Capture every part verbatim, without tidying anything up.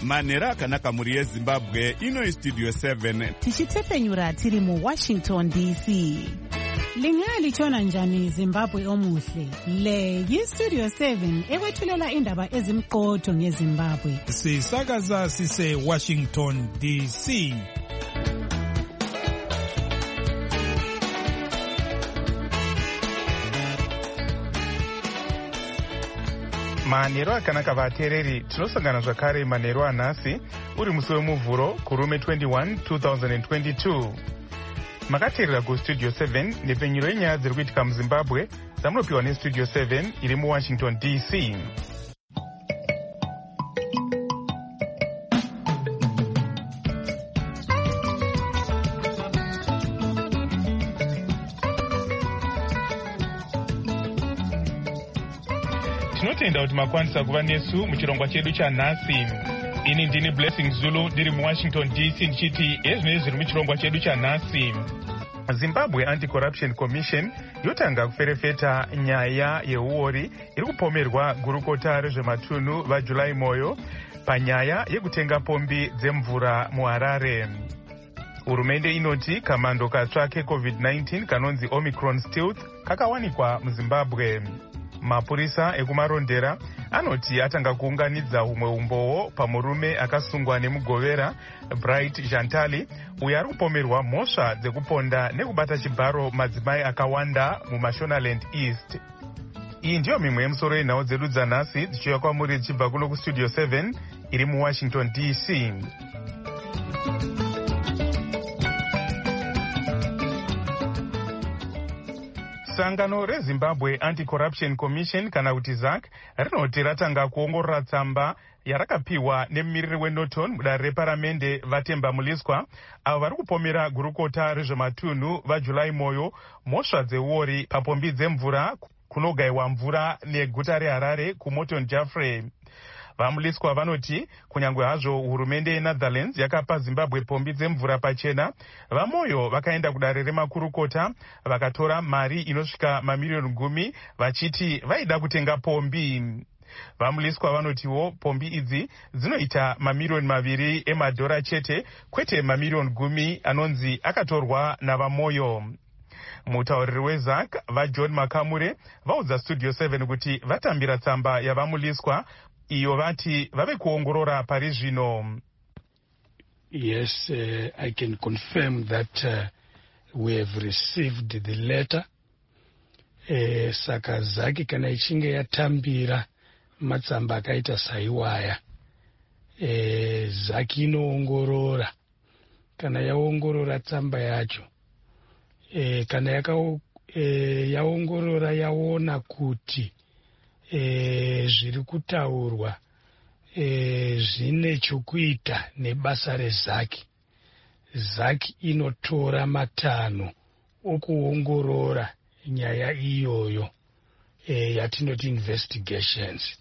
manhero akanaka mhuri yezimbabwe. Ino Studio seven tichitepfenyura tiri mu Washington D C. Lingalitshona njani Zimbabwe omuhle? Le yiStudio seven ekwethulela indaba ezimqotho ngeZimbabwe. Sisakaza sise Washington D C. Manhero akanaka vateereri, tinosangana zvakare manhero anhasi uri musi wemuvhuro kurume twenty-one two thousand twenty-two. Makateerera kuStudio seven nepfenyuro yenyaya dziri kuitika muZimbabwe dzamunopiwa neStudio seven iri muWashington D C. Tinotenda kuti makwanisa kuva nesu muchirongwa chedu chanhasi. Ini ndini Blessing Zulu ndiri muWashington D C ndichiti ezvinezvi zviri muchirongwa chedu chanhasi. Zimbabwe Anti-Corruption Commission yotanga kuferefeta nyaya yeuori iri kupomerwa gurukota rezvematunhu vaJuly Moyo panyaya yekutenga pombi dzemvura muHarare. Hurumende inoti kamando katsva keCovid nineteen kanonzi Omicron Stealth kakawanikwa muZimbabwe. Mapurisa ekumarondera anoti atanga kuunganidza humwe umboo pamurume akasungwa nemugovera Bright Jantali uyo ari kupomerwa mhosva dzekuponda nekubata chibharo madzimai akawanda muMashonaland East. Iyi ndiyo mimwe yemusoro yenhau dzedu dzanhasi dzichiuya kwamuri dzichibva kuno kuStudio seven iri muWashington D C. Sangano reZimbabwe Anti-Corruption Commission kana kuti Z A C rinoti ratanga kuongorora tsamba yarakapiwa nemumiriri weNorton mudare reparamende Vatemba Muliswa avo vari kupomera gurukota rezvematunhu vaJuly Moyo mhosva dzeuori papombi dzemvura kunogayiwa mvura neguta reHarare kuMorton Jaffrey. Vamuliswa vanoti kunyangwe hazvo hurumende yeNetherlands yakapa Zimbabwe pombi dzemvura pachena, vaMoyo vakaenda kudare remakurukota vakatora mari inosvika mamiliyoni gumi vachiti vaida kutenga pombi. Vamuliswa vanotiwo pombi idzi dzinoita mamiliyoni maviri emadhora chete kwete mamiliyoni gumi anonzi akatorwa navaMoyo. Mutauriri weZ A C vaJohn Makamure vaudza Studio seven kuti vatambira tsamba yavamuliswa iyo vati vave kuongorora pari zvino. Yes, uh, I can confirm that uh, we have received the letter. Uh, saka Z A C kana ichinge yatambira matsamba akaita saiwaya, uh, Z A C inoongorora. Kana yaongorora tsamba yacho, uh, kana yaka, uh, yaongorora yaona kuti E, zviri kutaurwa e, zvine chokuita nebasa reZ A C. Z A C inotora matanho okuongorora nyaya iyoyo e, yatinoti investigations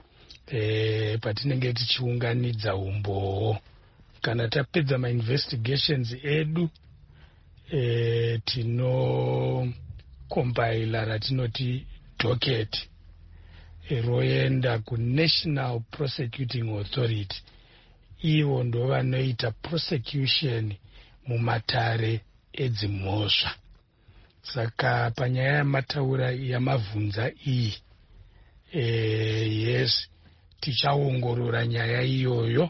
e, patinenge tichiunganidza umboo. Kana tapedza mainvestigations edu e, tino compiler ratinoti docket roenda kuNational Prosecuting Authority. Ivo ndo vanoita prosecution mumatare edzimhosva. Saka panyaya yamataura yamavhunza iyi, e, yes, tichaongorora nyaya iyoyo.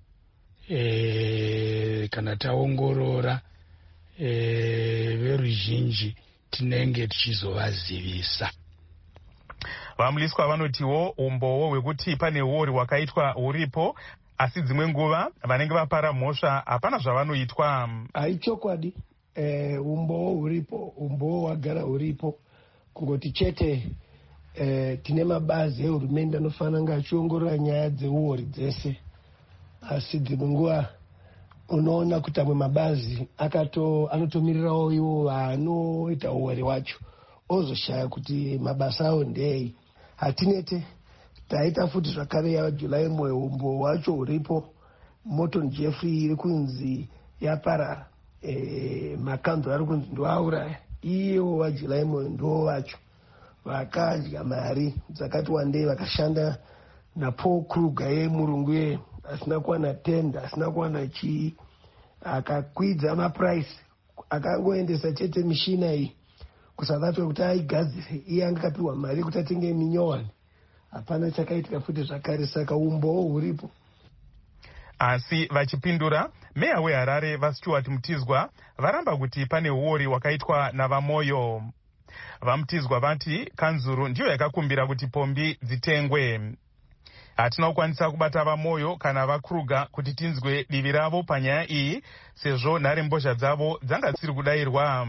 E, kana taongorora e, veruzhinji tinenge tichizovazivisa. Vamuliswa vanotiwo umboo hwekuti pane uori hwakaitwa huripo, asi dzimwe nguva vanenge vapara mhosva hapana zvavanoitwa. Haichokwadi, eh, umboo huripo, umboo hwagara huripo. Kungoti chete eh, tine mabazi ehurumende anofanira kunge achiongorora nyaya dzeuori dzese. Asi dzimwe nguva unoona kuti amwe mabazi akato anotomirirawo ivo vanoita uori hwacho ozoshaya kuti mabasa awo ndei. Hatinete taita futi zvakare yaJuly Moyo umboo hwacho huripo. Morton Jeffrey iri kunzi yaparara, e, makanzuro ari kunzi ndoauraya. Ivo vaJuly Moyo ndo vacho vakadya mari dzakati wandei vakashanda naPaul Kruger yemurungu asina kuwana tenda, asina kuwana chii, akakwidza mapuraisi, akangoendesa chete mishina iyi kuSouth Africa kuti aigadzire. Iye anga akapiwa mari kuti atenge minyowani. Hapana chakaitika futi zvakare, saka umbowo huripo. Asi vachipindura, meya weHarare vaStuart Mutizwa varamba kuti pane uori wakaitwa navamoyo. VaMutizwa vati kanzuru ndiyo yakakumbira kuti pombi dzitengwe. Hatina kukwanisa kubata vamoyo kana vaKruger kuti tinzwe divi ravo panyaya iyi, sezvo nhare mbozha dzavo dzanga dzisiri kudayirwa.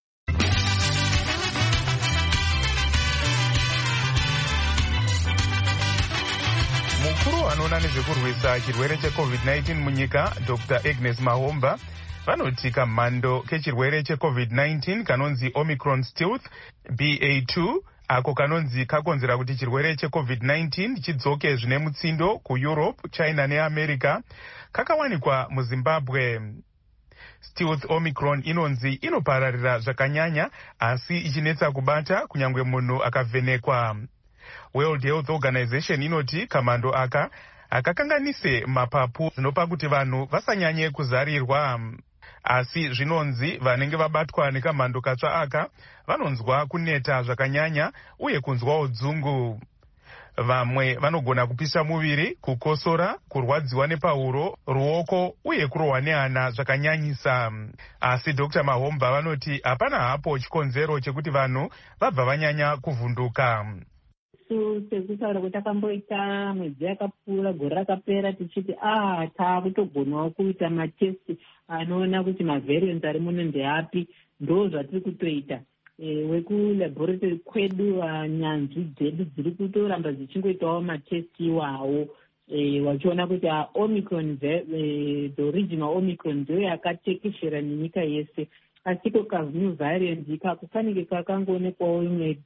Mukuru anoona nezvekurwisa chirwere checovid nineteen munyika, Doctor Agnes Mahomba, vanoti kamhando kechirwere checovid nineteen kanonzi Omicron Stealth B A two ako kanonzi kakonzera kuti chirwere checovid nineteen chidzoke zvine mutsindo kuEurope, China neAmerica kakawanikwa muZimbabwe. Stealth Omicron inonzi inopararira zvakanyanya asi ichinetsa kubata kunyangwe munhu akavhenekwa. World Health Organization inoti kamhando aka akakanganise mapapu zvinopa kuti vanhu vasanyanye kuzarirwa. Asi zvinonzi vanenge vabatwa nekamhando katsva aka vanonzwa kuneta zvakanyanya uye kunzwawo dzungu. Vamwe vanogona kupisa muviri, kukosora, kurwadziwa nepahuro, ruoko uye kurohwa nehana zvakanyanyisa. Asi Doctor Mahomba vanoti hapana hapo chikonzero chekuti vanhu vabva vanyanya kuvhunduka. Sekutaura kuti takamboita mwedzi yakapfuura, gore rakapera tichiti ah taakutogonawo kuita matesti anoona kuti mavariants ari muno ndeapi. Ndo zvatiri kutoita. E, wekulabhoratory kwedu nyanzvi dzedu dziri kutoramba dzichingoitawo matesti iwawo, e, wachiona kuti Omicron, e, the original Omicron ndiyo yakatekeshera nenyika yese. Asiko ka new variant ikako kanike kakangoonekwawo imwe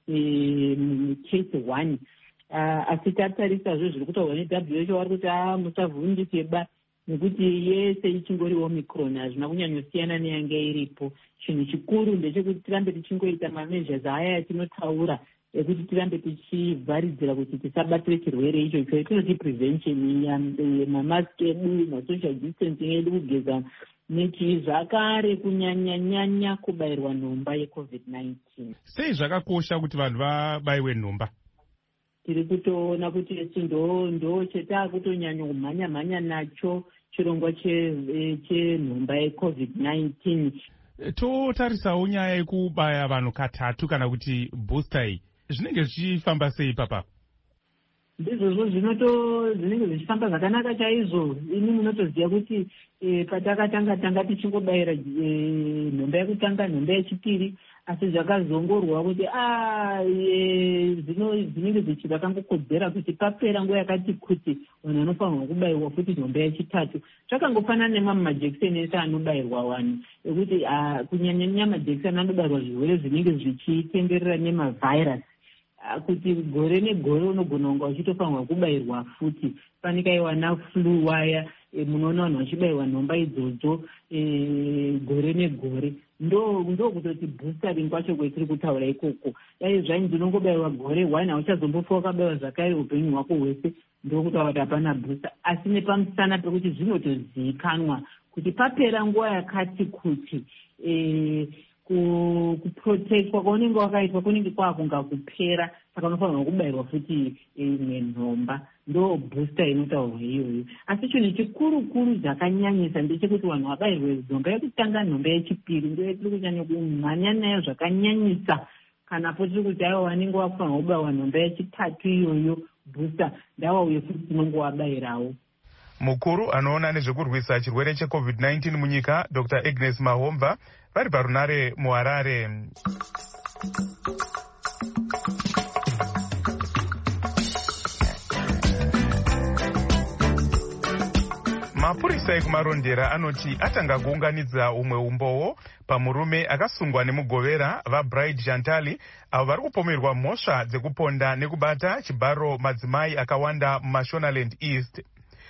case one. Asi tatarisazvo zviri kutaurwa neW H O vari kuti musavhundikeba nekuti yese ichingori Omicron hazvina kunyanyosiyana neyanga iripo. Chinhu chikuru ndechekuti tirambe tichingoita mameasures aya yatinotaura ekuti tirambe tichivharidzira kuti tisabatire chirwere ichocho. Tinoti prevention, mamask edu, masocial distancing edu, kugeza nechi zvakare kunyanya-nyanya kubayirwa nhomba yecovid nineteen. Sei zvakakosha kuti vanhu vabayiwe nhomba? Tiri kutoona kuti ndo ndo chetaakutonyanyo kumhanya-mhanya nacho chirongwa chenhomba yecovid nineteen. Totarisawo nyaya yekubaya vanhu katatu kana kuti booster iyi. Zvinenge zvichifamba sei papa? Ndizvozvo zvinoto zvinenge zvichifamba zvakanaka chaizvo. Ini munotoziva kuti e, patakatanga tanga tichingobayira e, nhomba yekutanga, nhomba yechipiri, asi zvakazongorwa kuti ah e, zvino zvinenge zvichida kangokodzera kuti papera nguva yakati kuti vanhu vanofanirwa kubayirwa futi nhomba yechitatu. Zvakangofanana nemamwe majekiseni ese anobayirwa vanhu ekuti ah, kunyanya-nyanya majekiseni anobayirwa zvirwere zvinenge zvichitenderera nemavhairasi. Kuti gore negore unogona kunga uchitofanirwa kubayirwa futi. Panikaiwa naflu waya, e, munoona vanhu vachibayirwa nhomba idzodzo e, gore negore. Ndo ndo kutoti boostering kwacho kwetiri kutaura ikoko. Dai zvainzi unongobayirwa gore one hauchazombofa wakabayirwa zvakare upenyu hwako hwese, ndo kutaura kuti hapana booster. Asi nepamusana pekuti zvinotozivikanwa kuti papera nguva yakati kuti e, kuprotectwa kwaunenge wakaitwa kunenge kwakunga kupera, saka unofanirwa kubayirwa futi imwe nhomba. Ndo booster inotaurwa iyoyo. Asi chinhu chikuru-kuru zvakanyanyisa ndechekuti vanhu vabayirwe nhomba yekutanga, nhomba yechipiri ndo yatiri kunyanya kumhanya nayo zvakanyanyisa. Kana po tiri kuti aiwa vanenge vakufanirwa kubayirwa nhomba yechitatu iyoyo booster ndavauye futi tinonge wabayirawo. Mukuru anoona nezvekurwisa chirwere checovid nineteen munyika, Doctor Agnes Mahomba, vari parunare muHarare. Mapurisa ekumarondera anoti atanga kuunganidza umwe umbowo pamurume akasungwa nemugovera vaBride Jantali avo vari kupomerwa mhosva dzekuponda nekubata chibharo madzimai akawanda muMashonaland East.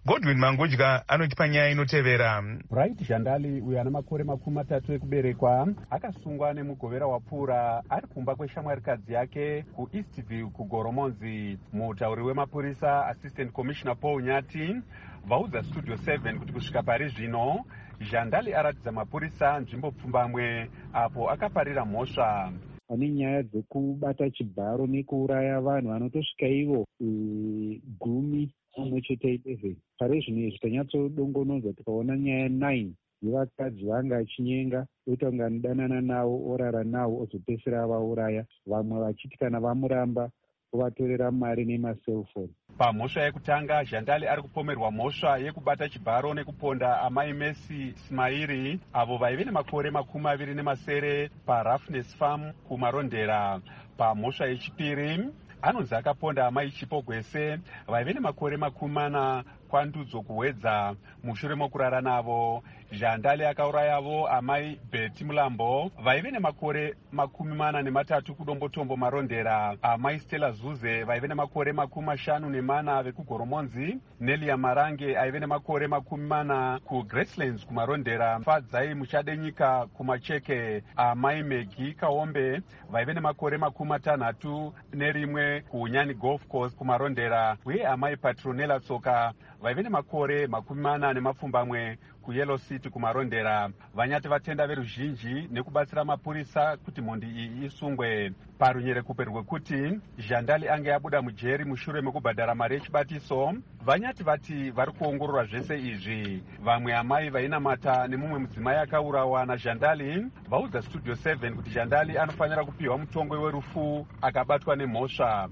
Godwin Mangudya anotipa nyaya inotevera. Bright Jandali uyo ana makore makumi matatu ekuberekwa akasungwa nemugovera wapfuura ari kumba kweshamwarikadzi yake kuEastview kuGoromonzi. Mutauri wemapurisa Assistant Commissioner Paul Nyati vaudza Studio seven kuti kusvika pari zvino Jandali aratidza mapurisa nzvimbo pfumbamwe apo akaparira mhosva. Pane nyaya dzekubata chibharo nekuuraya vanhu vanotosvika ivo gumi pamwe chete eleven. Pari zvino izvi tanyatsodongonodza tikaona nyaya nine yevakadzi vanga achinyenga oita kunge anodanana navo orara navo ozopedzisira vauraya, vamwe vachiti kana vamuramba ovatorera mari nemaselfoni. Pamhosva yekutanga Jandali ari kupomerwa mhosva yekubata chibharo nekuponda amai Messi Smairi avo vaive nemakore makumi maviri nemasere paRoughness Farm kumarondera. Pamhosva yechipiri anonzi akaponda amai Chipogwese vaive nemakore makumi mana kwandudzo kuwedza. Mushure mokurara navo Jandali akaurayavo amai Betty Mulambo vaive nemakore makumi mana nematatu kudombotombo marondera, amai Stella Zuze vaive nemakore makumi mashanu nemana vekugoromonzi, Nelia Marange aive nemakore makumi mana kuGracelands kumarondera, Fadzai Muchadenyika kumacheke, amai Megi Kaombe vaive nemakore makumi matanhatu nerimwe kuUnyani Golf Course kumarondera, uye amai Patronella Tsoka vaive nemakore makumi mana nemapfumbamwe kuYellow City kumarondera. Vanyati vatenda veruzhinji nekubatsira mapurisa kuti mhondi iyi isungwe. Parunyerekupe rwekuti Jandali ange abuda mujeri mushure mekubhadhara mari yechibatiso, vanyati vati vari kuongorora zvese izvi. Vamwe amai vainamata nemumwe mudzimai akaurawa naJandali vaudza Studio seven kuti Jandali anofanira kupiwa mutongo werufu akabatwa nemhosva.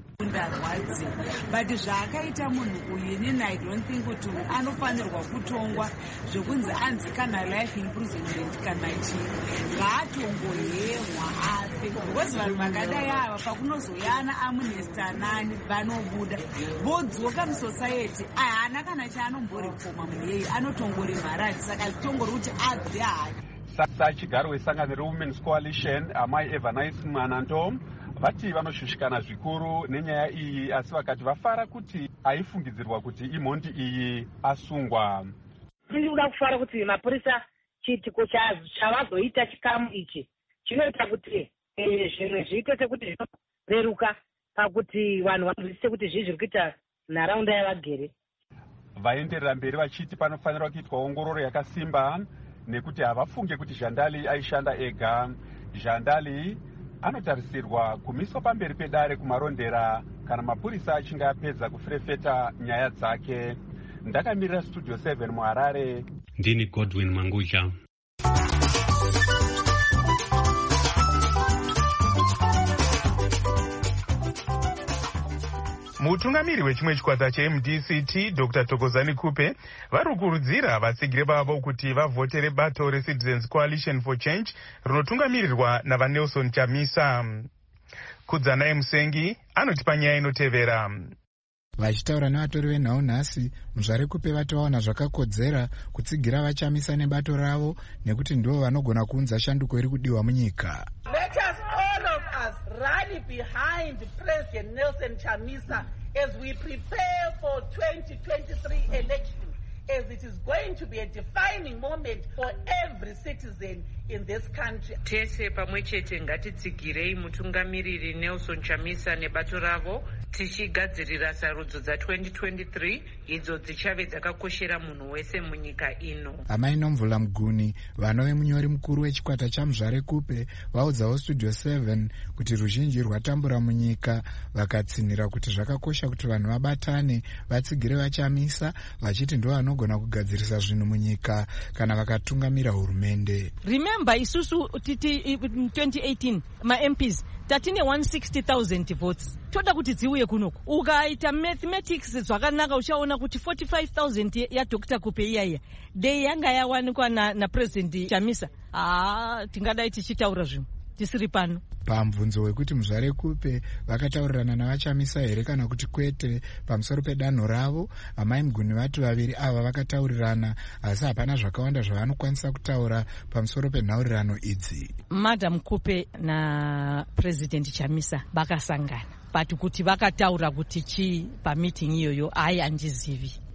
But zvakaita munhu uyu inini I don't think kuti anofanirwa kutongwa zvekunzi anzi kana life imprisonment kana chii, ngaatongoyemwa afe. Because vanhu vakadai ava pakunozoyana Amnesty anani vanobuda vodzoka musociety haana kana chaanomboriphoma munhu yeye anotongoremharati, saka zvitongori kuti abve hake. Sasa chigaro wesangano reWomen's Coalition amai Evanice Mwananto vati vanoshushikana zvikuru nenyaya iyi, asi vakati vafara kuti aifungidzirwa kuti imhondi iyi asungwa. Ndinoda kufara kuti mapurisa chiitiko chavazoita chikamu ichi chinoita kuti zvimwe zviite sekuti zvinoreruka pakuti vanhu vanozwisise kuti zvii zviri kuita nharaunda yavagere. Vaenderera mberi vachiti panofanirwa kuitwa ongororo yakasimba nekuti havafunge kuti Jandali aishanda ega. Jandali anotarisirwa kumiswa pamberi pedare kumarondera kana mapurisa achinge apedza kufurefeta nyaya dzake. Ndakamirira Studio seven muHarare, ndini Godwin Mangudya. Mutungamiri wechimwe chikwata cheM D C T Doctor Thokozani Kupe vari kukurudzira vatsigire vavo kuti vavhotere bato reCitizens Coalition for Change rinotungamirirwa navaNelson Chamisa. Kudzanai Musengi anotipa nyaya inotevera. Vachitaura nevatori venhau nhasi, muzvare Kupe vati vaona zvakakodzera kutsigira vaChamisa nebato ravo nekuti ndivo vanogona kuunza shanduko iri kudiwa munyika. Let us all of us rally behind President Nelson Chamisa as we prepare for twenty twenty-three election, as it is going to be a defining moment for every citizen in this country. Tese pamwe chete ngatitsigirei mutungamiriri Nelson Chamisa nebato ravo tichigadzirira sarudzo dza twenty twenty-three idzo dzichave dzakakoshera munhu wese munyika ino. Amai Nomvula Muguni, vanove munyori mukuru wechikwata chaMuzvare Kupe, vaudzawo Studio seven kuti ruzhinji rwatambura munyika, vakatsinira kuti zvakakosha kuti vanhu vabatane vatsigire vaChamisa, vachiti ndo vanogona kugadzirisa zvinhu munyika kana vakatungamira hurumende. Remember isusu titi twenty eighteen ma M Ps tatine one hundred sixty thousand votes. Toda kuti dziuye kunoku. Ukaita mathematics zvakanaka uchaona kuti forty-five thousand ya Doctor Kupe iyaya dei yanga yawanikwa na, na President Chamisa. Ah, tingadai tichitaura zvimwe tisiri pano. Pamvunzo wekuti Muzvare Kupe vakataurirana navaChamisa here kana kuti kwete pamusoro pedanho ravo, amai Muguni vati vaviri ava vakataurirana, asi hapana zvakawanda zvavanokwanisa kutaura pamusoro penhaurirano idzi. Madam Kupe na President Chamisa vakasangana, but kuti vakataura kuti chi pameeting iyoyo ai andizivi.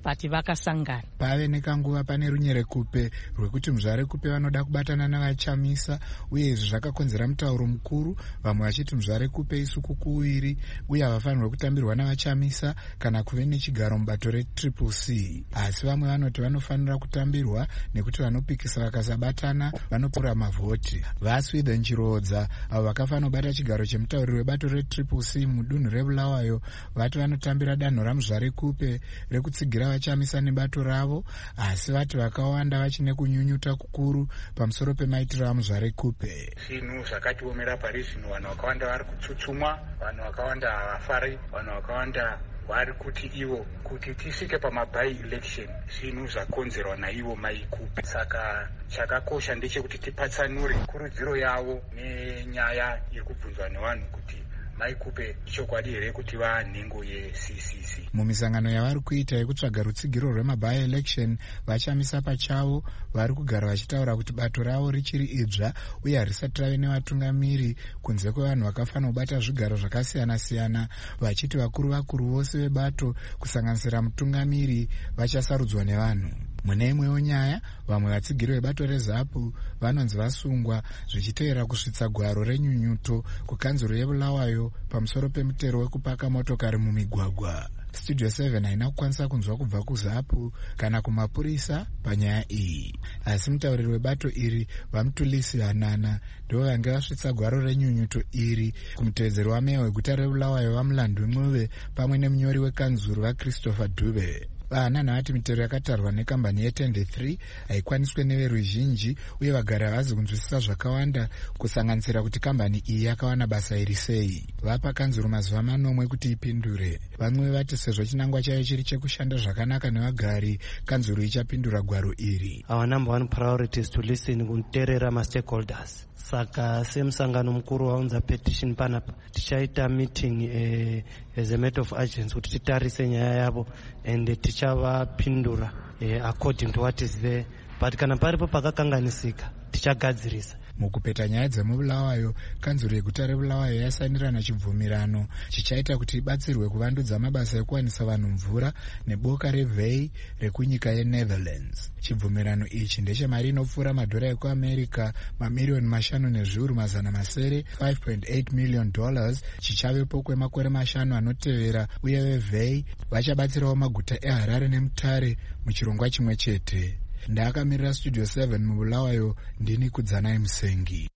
but vakasangana. Pave nekanguva pane runyerekupe rwekuti muzvarekupe vanoda kubatana navachamisa, uye izvi zvakakonzera mutauro mukuru, vamwe vachiti muzvarekupe isuku kuwiri uye havafanirwa kutambirwa navachamisa kana kuve nechigaro mubato retriple C. Asi vamwe vanoti vanofanira kutambirwa nekuti vanopikisa vakasabatana vanopura mavhoti. Vaswithen Chirodza, avo vakafanira kubata chigaro chemutauriri webato retriple C mudunhu reBulawayo, vati vanotambira danho ramuzvarekupe rekutsigira vachamisa nebato ravo, asi vati vakawanda vachine kunyunyuta kukuru pamusoro pemaitiro amuzvarekupe. Zvinhu zvakatiomera pari zvino, vanhu vakawanda vari kutsutsumwa, vanhu vakawanda havafari, vanhu vakawanda vari kuti ivo kuti tisvike pamabai election zvinhu zvakonzerwa naivo maikupe. Saka chakakosha ndechekuti tipatsanure kurudziro yavo nenyaya iri kubvunzwa nevanhu kuti maikupe ichokwadi here kuti vanhengo ye-C C C. Mumisangano yavari kuita yekutsvaga rutsigiro rwemabai election, vachamisa pachavo vari kugara vachitaura kuti bato ravo richiri idzva uye harisati rave nevatungamiri kunze kwevanhu vakafanira kubata zvigaro zvakasiyana-siyana, vachiti vakuru vakuru vose vebato kusanganisira mutungamiri vachasarudzwa nevanhu. Mune imwewo nyaya, vamwe vatsigiri vebato reZAPU vanonzi vasungwa zvichiteera kusvitsa gwaro renyunyuto kukanzuro yeBulawayo pamusoro pemutero wekupaka motokari mumigwagwa. Studio seven haina kukwanisa kunzwa kubva kuZAPU kana kumapurisa panyaya iyi, asi mutauriri webato iri Vamutulisi Hanana ndivo vange vasvitsa gwaro renyunyuto iri kumutevedzeri wameya weguta reBulawayo Vamulandwi Muve pamwe nemunyori wekanzuru vaChristopher Dube. Vahanana vati mitero yakatarwa nekambani yeTende three haikwaniswe neveruzhinji uye vagari havazi kunzwisisa zvakawanda kusanganisira kuti kambani iyi yakawana basa iri sei. Vapa kanzuru mazuva manomwe kuti ipindure. Vamwe vati sezvo chinangwa chayo chiri chekushanda zvakanaka nevagari, kanzuru ichapindura gwaro iri. Our number one priority is to listen kuterera ma-stakeholders. Saka semusangano mukuru waunza petition panapa tichaita meeting eh, as a matter of urgency kuti titarise nyaya yavo and tichavapindura eh, according to what is there, but kana paripo pakakanganisika tichagadzirisa. Mukupeta nyaya dzemuBulawayo, kanzuru yeguta reBulawayo yasainirana chibvumirano chichaita kuti ibatsirwe kuvandudza mabasa ekuwanisa vanhu mvura neboka reVey rekunyika yeNetherlands. Chibvumirano ichi ndechemari inopfuura madhora ekuAmerica mamiriyoni mashanu nezviuru mazana masere five point eight million dollars chichavepo kwemakore mashanu anotevera, uye veVey vachabatsirawo maguta eHarare neMutare muchirongwa chimwe chete. Ndakamirira Studio seven muBulawayo, ndini Kudzanai Musengi.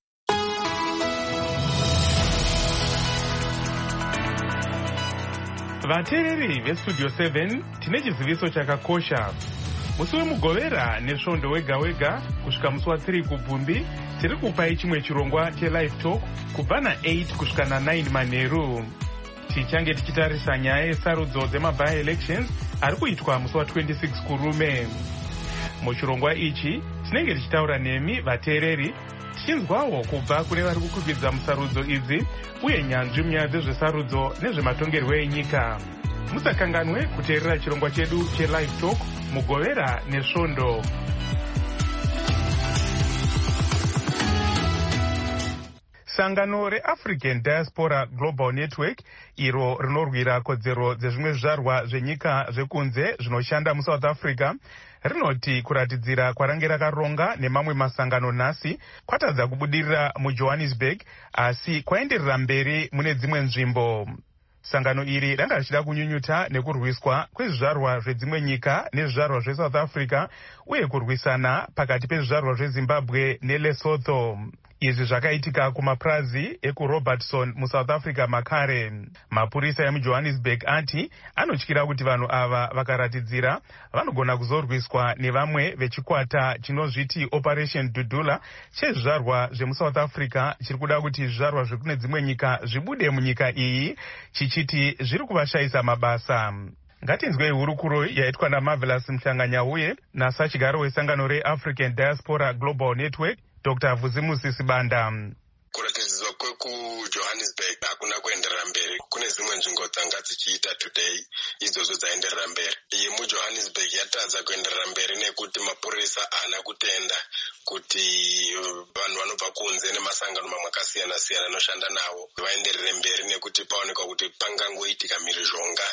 Vateereri veStudio seven, tine chiziviso chakakosha. Musi wemugovera nesvondo wega wega kusvika musi wa3 kubvumbi tiri kupai chimwe chirongwa chelive talk kubva na8 kusvika na9 manheru. Tichange tichitarisa nyaya yesarudzo dzemabai elections ari kuitwa musi wa26 kurume. Muchirongwa ichi tinenge tichitaura nemi vateereri tichinzwawo kubva kune vari kukwikwidzwa musarudzo idzi uye nyanzvi munyaya dzezvesarudzo nezvematongerwo enyika. Musakanganwe kuteerera chirongwa chedu chelive talk mugovera nesvondo. Sangano reAfrican Diaspora Global Network, iro rinorwira kodzero dzezvimwe zvizvarwa zvenyika zvekunze zvinoshanda muSouth Africa, rinoti kuratidzira kwarange rakaronga nemamwe masangano nhasi kwatadza kubudirira muJohannesburg, asi kwaenderera mberi mune dzimwe nzvimbo. Sangano iri ranga richida kunyunyuta nekurwiswa kwezvizvarwa zvedzimwe nyika nezvizvarwa zveSouth Africa uye kurwisana pakati pezvizvarwa zveZimbabwe neLesotho. Izvi zvakaitika kumapurazi ekuRobertson muSouth Africa makare. Mapurisa emuJohannesburg ati anotyira kuti vanhu ava vakaratidzira vanogona kuzorwiswa nevamwe vechikwata chinozviti Operation Dudula chezvizvarwa zvemuSouth Africa chiri kuda kuti zvizvarwa zvekune dzimwe nyika zvibude munyika iyi chichiti zviri kuvashayisa mabasa. Ngatinzwei hurukuro yaitwa naMarvelous Mhlanganyauye nasachigaro wesangano reAfrican Diaspora Global Network Doctor Vuzimusi Sibanda. Kuratidzwa kwekuJohannesburg hakuna kuenderera mberi. Kune dzimwe nzvimbo dzanga dzichiita today idzodzo dzaenderera mberi. Iyi muJohannesburg yatadza kuenderera mberi nekuti mapurisa haana kutenda kuti vanhu vanobva kunze nemasangano mamwe akasiyana siyana anoshanda nawo vaenderere mberi nekuti paonekwa kuti pangangoitika mhirizhonga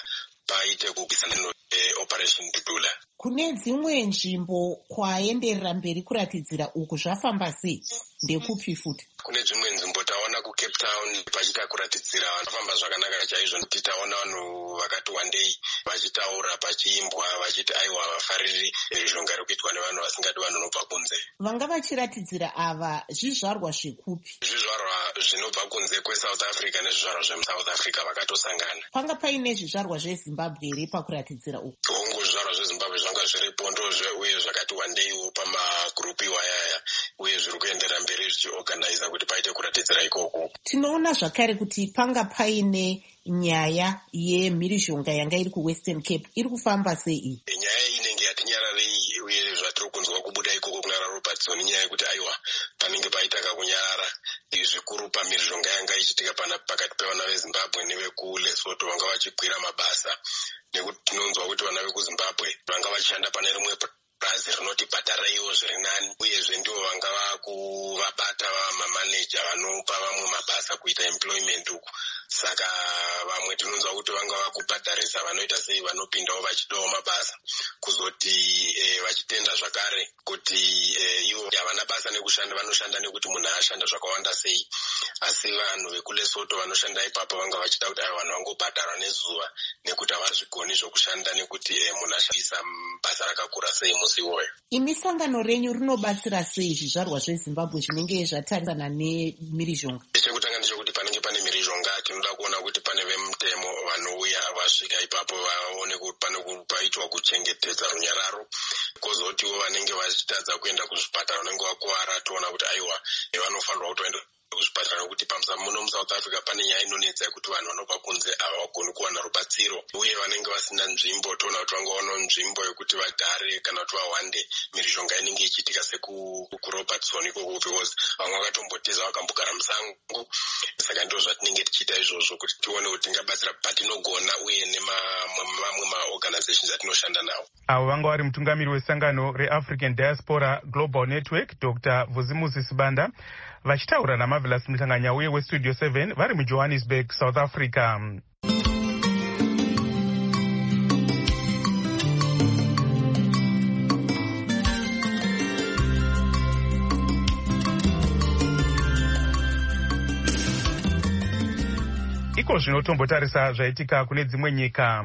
paite kupikisana neoperation Dudula. Kune dzimwe nzvimbo kwaenderera mberi kuratidzira uku zvafamba sei ndekupi futi? Kune dzimwe nzvimbo taona kuCape Town pachita kuratidzira vanofamba zvakanaka chaizvo, kuti taona vanhu vakati wandei vachitaura pachiimbwa vachiti aiwa vafariri zvonga iri kuitwa nevanhu vasingadi vanhu vanobva kunze. Vanga vachiratidzira ava zvizvarwa zvekupi? Zvizvarwa zvinobva kunze kweSouth Africa nezvizvarwa zvemuSouth Africa vakatosangana. Panga paine zvizvarwa zveZimbabwe here pakuratidzira uku? Hongu zvizvarwa zveZimbabwe zvanga zviripo ndozve uye zvakati wandeiwo pamagurupu iwayaya uye zviri kuendera mberi zvichiorganiza kuti paite kuratidzira ikoko. Tinoona zvakare kuti panga paine nyaya yemhirizhonga yanga iri kuWestern Cape, iri kufamba sei? Nyaya inenge yatinyararei uye zvatiri kunzwa kubuda ikoko kuna Robertson nyaya yekuti aiwa panenge paita kakunyarara zvikuru pamhirizhonga yanga ichiitika pakati pevana veZimbabwe nevekuLesotho vanga vachikwira mabasa, nekuti tinonzwa kuti vana vekuZimbabwe vanga vachishanda pane rimwe bazi rinoti bhadharaiwo zviri nani, uyezve ndivo vanga vakuvabata vamamaneja vanopa vamwe mabasa kuita employment uku. Saka vamwe tinonzwa kuti vanga vakubhadharisa vanoita sei vanopindawo vachidawo mabasa, kuzoti e, vachitenda zvakare kuti e, ivo havana basa nekushanda, vanoshanda nekuti munhu ashanda zvakawanda sei. Asi vanhu vekuLesotho vanoshanda ipapo vanga vachida kuti ava vanhu vangobhadharwa nezuva nekuti havazvigoni zvokushanda nekuti e, munhu ashandisa basa rakakura sei musi iwoyo. Imi sangano renyu rinobatsira sei zvizvarwa zveZimbabwe zvinenge zvatarisana nemhirizhonga? Chekutanga ndechekuti panenge pane mhirizhonga tinoda kuona kuti pane vemutemo vanouya vasvika ipapo vaone kuti pane paitwa kuchengetedza runyararo, kozotiwo vanenge vachitadza kuenda kuzvipatara vanenge vakuwara toona kuti aiwa vanofanirwa kuti vaende kuzvipatara, nekuti muno muSouth Africa pane nyaya inonetsa yekuti vanhu vanobva kunze havagoni kuwana rubatsiro uye vanenge vasina nzvimbo. Toona kuti vangaona nzvimbo yekuti vagare kana kuti vawande. Mhirizhonga inenge ichiitika sekuRobertson ikoko, because vamwe vakatombotiza vakambogara musango. Saka ndo zvatinenge tichiita izvozvo kuti tione kuti tingabatsira patinogona uye nemamwe maorganizations atinoshanda nawo. Avo vanga vari mutungamiri wesangano reAfrican Diaspora Global Network Doctor Vuzimusi Sibanda vachitaura naMarvelous Mhlanganya uye weStudio seven vari muJohannesburg, South Africa. Iko zvinotombotarisa zvaitika kune dzimwe nyika.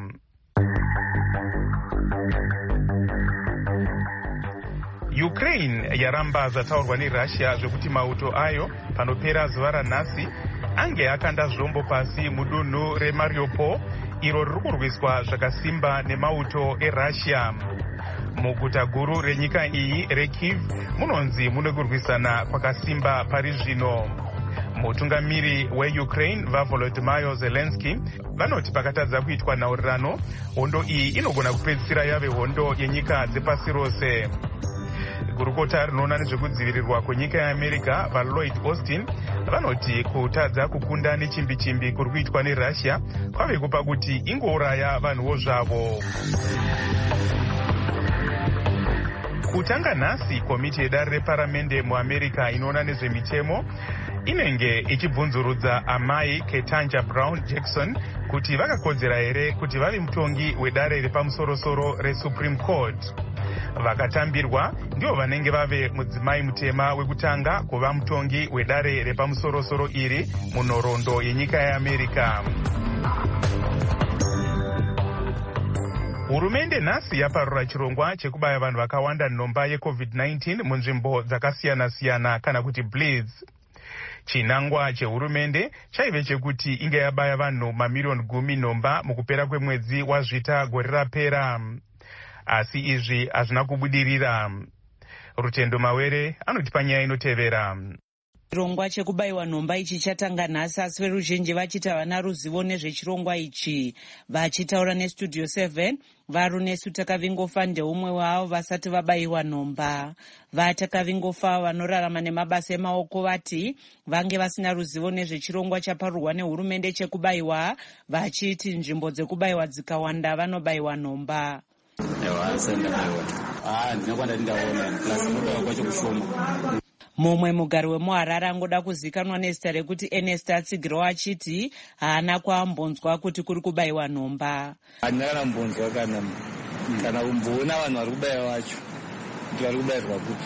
Ukraine yaramba zvataurwa neRussia zvekuti mauto ayo panopera zuva ranhasi ange akanda zvombo pasi mudunhu reMariupol iro riri kurwiswa zvakasimba nemauto eRussia. Muguta guru renyika iyi reKyiv munonzi mune kurwisana kwakasimba pari zvino. Mutungamiri weUkraine vaVolodymyr Zelensky vanoti pakatadza kuitwa nhaurirano, hondo iyi inogona kupedzisira yave hondo yenyika dzepasi rose. Gurukota rinoona nezvekudzivirirwa kwenyika yeAmerica vaLloyd Austin vanoti kutadza kukunda nechimbi chimbi kuri kuitwa neRussia kwave kupa kuti ingouraya vanhuwo zvavo. Kutanga nhasi komiti yedare reparamende muAmerica inoona nezvemitemo inenge ichibvunzurudza amai Ketanji Brown Jackson kuti vakakodzera here kuti vave mutongi wedare repamusorosoro reSupreme Court. Vakatambirwa ndivo vanenge vave mudzimai mutema wekutanga kuva mutongi wedare repamusorosoro iri munhoroondo yenyika yeAmerica. Hurumende nhasi yaparura chirongwa chekubaya vanhu vakawanda nhomba yeCovid nineteen munzvimbo dzakasiyana-siyana kana kuti blitz. Chinangwa chehurumende chaive chekuti inge yabaya vanhu mamiriyoni gumi nhomba mukupera kwemwedzi wazvita gore rapera. Asi izvi hazvina kubudirira. Rutendo Mawere anotipa nyaya inotevera. Chirongwa chekubayiwa nhomba ichi chatanga nhasi, asi veruzhinji vachiti havana ruzivo nezvechirongwa ichi. Vachitaura neStudio seven, varunesu Takavingofa ndeumwe wavo vasati vabayiwa nhomba. VaTakavingofa vanorarama nemabasa emaoko vati vange vasina ruzivo nezvechirongwa chaparurwa nehurumende chekubayiwa, vachiti nzvimbo dzekubayiwa dzikawanda vanobayiwa nhomba. mumwe mugari wemuharare angoda kuzikanwa nezita rekuti ernest atsigirawo achiti haana kuambonzwa kuti kuri kubayiwa nhomba. handina kana mbonzwa kana kana kumboona vanhu vari kubayiwa vacho kuti vari kubayirwa kuti.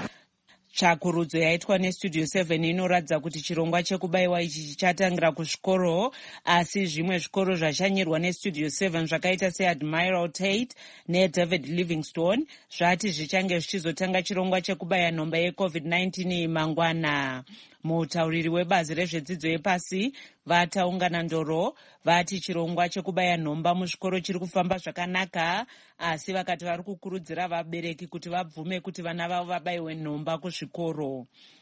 tsvakurudzo yaitwa nestudio seven inoratidza kuti chirongwa chekubayiwa ichi chichatangira kuzvikoro, asi zvimwe zvikoro zvashanyirwa nestudio seven zvakaita seadmiral tate nedavid livingstone zvati zvichange zvichizotanga chirongwa chekubaya nhomba yecovid nineteen mangwana. Mutauriri webazi rezvedzidzo yepasi vataungana ndoro vati chirongwa chekubaya nhomba muzvikoro chiri kufamba zvakanaka, asi vakati vari kukurudzira vabereki kuti vabvume kuti vana vavo vabayiwe nhomba kuzvikoro.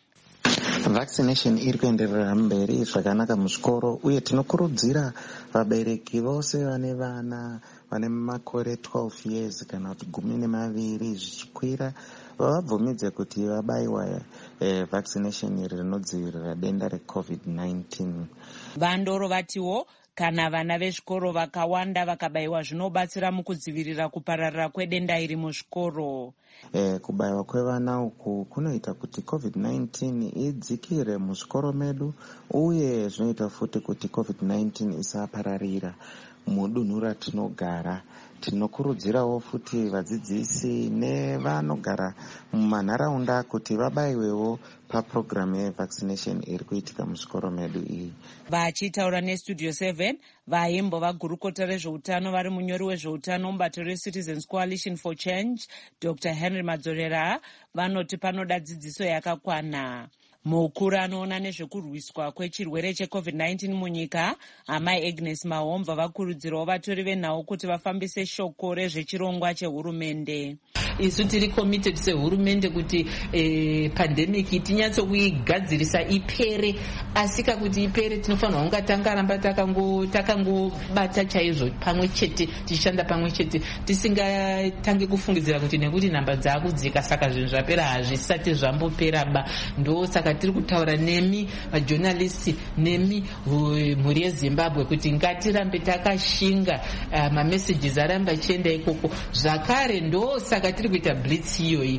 Vaccination iri kuenderera mberi zvakanaka muzvikoro, uye tinokurudzira vabereki vose vane vana vane makore twelve years kana kuti gumi nemaviri zvichikwira vavabvumidze kuti vabayiwa eh, vaccination iri rinodzivirira denda recovid nineteen. Vandoro vatiwo kana vana vezvikoro vakawanda vakabayiwa zvinobatsira mukudzivirira kupararira kwedenda iri muzvikoro. Eh, kubayiwa kwevana uku kunoita kuti covid nineteen idzikire muzvikoro medu, uye zvinoita futi kuti covid nineteen isapararira mudunhu ratinogara. Tinokurudzirawo futi vadzidzisi nevanogara mumanharaunda kuti vabayiwewo papurogiramu yevaccination iri kuitika muzvikoro medu iyi. Vachitaura nestudio seven vaimbova gurukota rezveutano vari munyori wezveutano mubato reCitizens Coalition for Change Dr Henry Madzorera vanoti panoda dzidziso yakakwana. Mukuru anoona nezvekurwiswa kwechirwere checovid nineteen munyika amai Agnes Mahomva vakurudzirawo vatori venhau kuti vafambise shoko rezvechirongwa chehurumende. Isu tiri committed sehurumende kuti eh, pandemic tinyatsokuigadzirisa ipere, asika kuti ipere tinofanirwa kunga tangaramba takango takangobata chaizvo pamwe chete tichishanda pamwe chete tisingatange kufungidzira kuti nekuti nhamba dzakudzika saka zvinhu zvapera hazvisati zvamboperaba. Ndo saka tiri kutaura nemi vajournalisti nemi mhuri yeZimbabwe kuti ngatirambe takashinga uh, mamessages aramba achienda ikoko zvakare. Ndo saka tiri kuita blitz iyoyi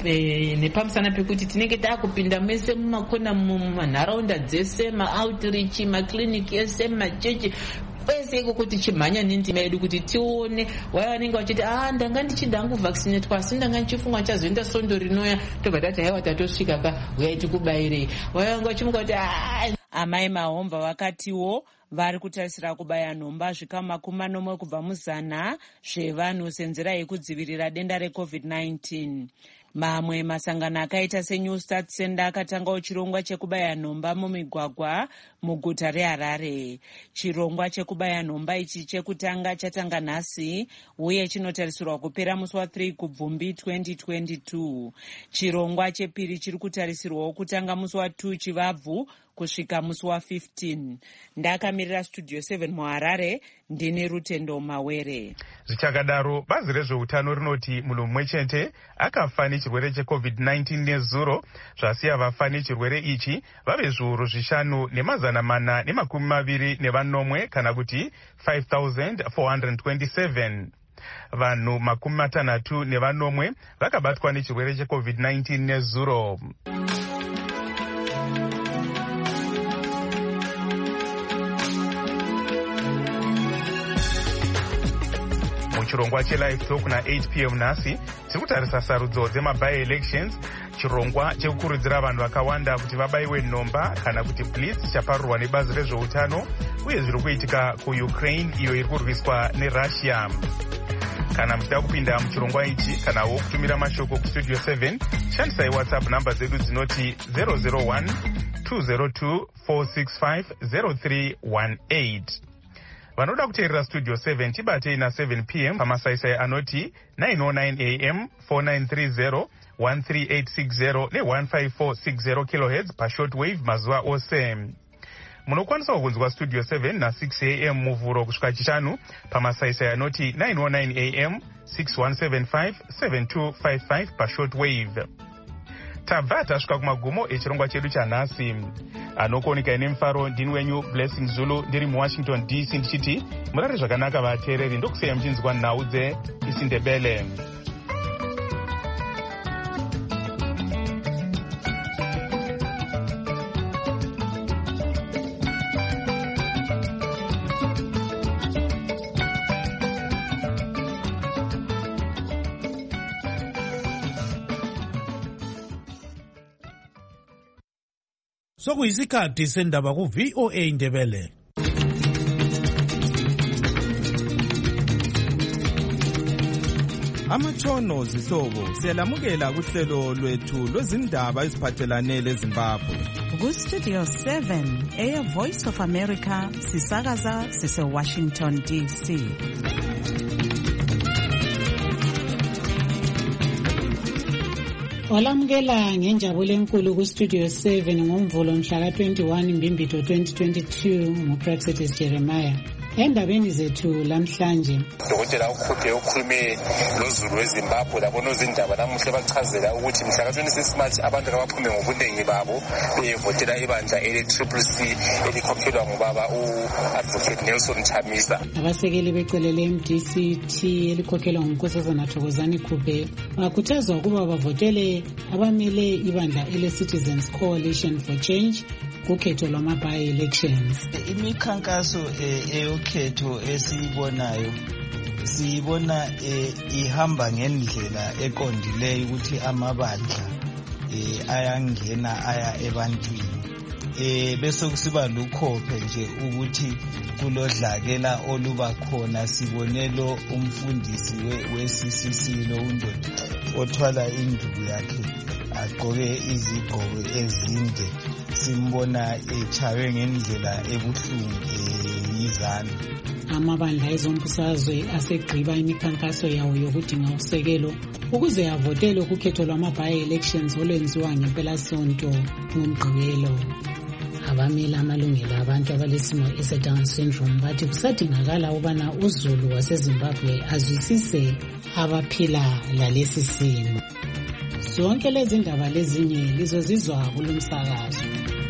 nepamusana pekuti tinenge taakupinda mese mumakona mumanharaunda dzese maoutreach maclinic ese machechi kwese iko kuti chimhanya nendima yedu kuti tione waya vanenge vachiti ah ndanga ndichida hangu vaccinatwa asi ndanga ndichifunga chazoenda sondo rinoya tobva tati haiwa tatosvika ka uyai tikubayirei. Waya vanga vachimuka kuti ah. Amai Mahomva vakatiwo vari kutarisira kubaya nhomba zvikamu makumi manomwe kubva muzana zvevanhu senzira yekudzivirira denda recovid nineteen. Mamwe masangano akaita seNew Start Center akatangawo chirongwa chekubaya nhomba mumigwagwa muguta reHarare. Chirongwa chekubaya nhomba ichi chekutanga chatanga nhasi uye chinotarisirwa kupera musi wa3 kubvumbi twenty twenty-two. Chirongwa chepiri chiri kutarisirwawo kutanga musi wa2 chivabvu kusvika musi wa15. Ndakamirira studio seven muHarare, ndini Rutendo Mawere. Zvichakadaro bazi rezveutano rinoti munhu mumwe chete akafa nechirwere checovid nineteen nezuro, zvasiya vafa nechirwere ichi vave zviuru zvishanu nemazana mana nemakumi maviri nevanomwe kana kuti five thousand four hundred twenty-seven. Vanhu makumi matanhatu nevanomwe vakabatwa nechirwere checovid nineteen nezuro. Chirongwa chelive talk na eight p m nhasi tiri kutarisa sarudzo dzemaby elections. Chirongwa chekukurudzira vanhu vakawanda kuti vabayiwe nhomba kana kuti blitz chaparurwa nebazi rezveutano uye zviri kuitika kuUkraine iyo iri kurwiswa neRussia. Kana muchida kupinda muchirongwa ichi kanawo kutumira mashoko kustudio seven shandisai WhatsApp namba dzedu dzinoti zero zero one two zero two four six five zero three one eight. Vanoda kuteerera studio seven tibatei na seven p m pamasaisai anoti nine oh nine a m four nine three zero one three eight six zero ne one five four six zero kilohertz pashortwave mazuva ose. Munokwanisa kunzwa studio seven na six a m muvhuro kusvika chishanu pamasaisai anoti nine oh nine a m six one seven five seven two five five pashortwave. Tabva tasvika kumagumo echirongwa chedu chanhasi. Anokuoneka ine mufaro ndini wenyu Blessing Zulu ndiri muWashington D C ndichiti murare zvakanaka vateereri, ndokuseya muchinzwa nhau dzeIsindebele. Sokuyisikhathi sendaba ku V O A Indebele. Amatshono zihlobo siyalamukela kuhlelo lwethu lwezindaba eziphathelane leZimbabwe. Ku Studio seven, Air Voice of America, sisakaza sise Washington D C. Walamukela ngenjabulo enkulu ku Studio seven ngomvulo mhla ka twenty-one Mbimbito twenty twenty-two nguPraxetis Jeremiah. Endabeni zethu lamhlanje Dr. Ukhuphe ukhulume noZulu weZimbabwe labona izindaba namuhle bachazela ukuthi mhla ka twenty-six March abantu abaphume ngobunengi babo bevotela ibandla ele Triple C elikhokhelwa ngubaba uAdvocate Nelson Chamisa. Abasekeli becelele M D C T elikhokhelwa nguNkosazana Thokozani Khuphe bakhuthazwa ukuba bavotele abamele ibandla ele Citizens Coalition for Change kukhetho lwama-by elections. Imikhankaso eyokhetho esiyibonayo siyibona ihamba ngendlela eqondileyo ukuthi amabandla ayangena aya ebantwini bese kusiba lukhophe nje ukuthi kulodlakela oluba khona. Sibone lo umfundisi we-C C C lo undoda othwala induku yakhe agqoke izigqoko ezinde, simbona echawe ngendlela ebuhlungu yizana. Amabandla ezombusazwe asegqiba imikhankaso yawo yokudinga usekelo ukuze avotele ukukhetho lwama-by elections olwenziwa ngempelasonto ngoMgqibelo. Abamela amalungelo abantu abalesimo ese-Down syndrome bathi kusadingakala ubana uZulu waseZimbabwe azwisise abaphila lalesi simo. Zonke lezi ndaba lezinye lizozizwa kulo msakazo.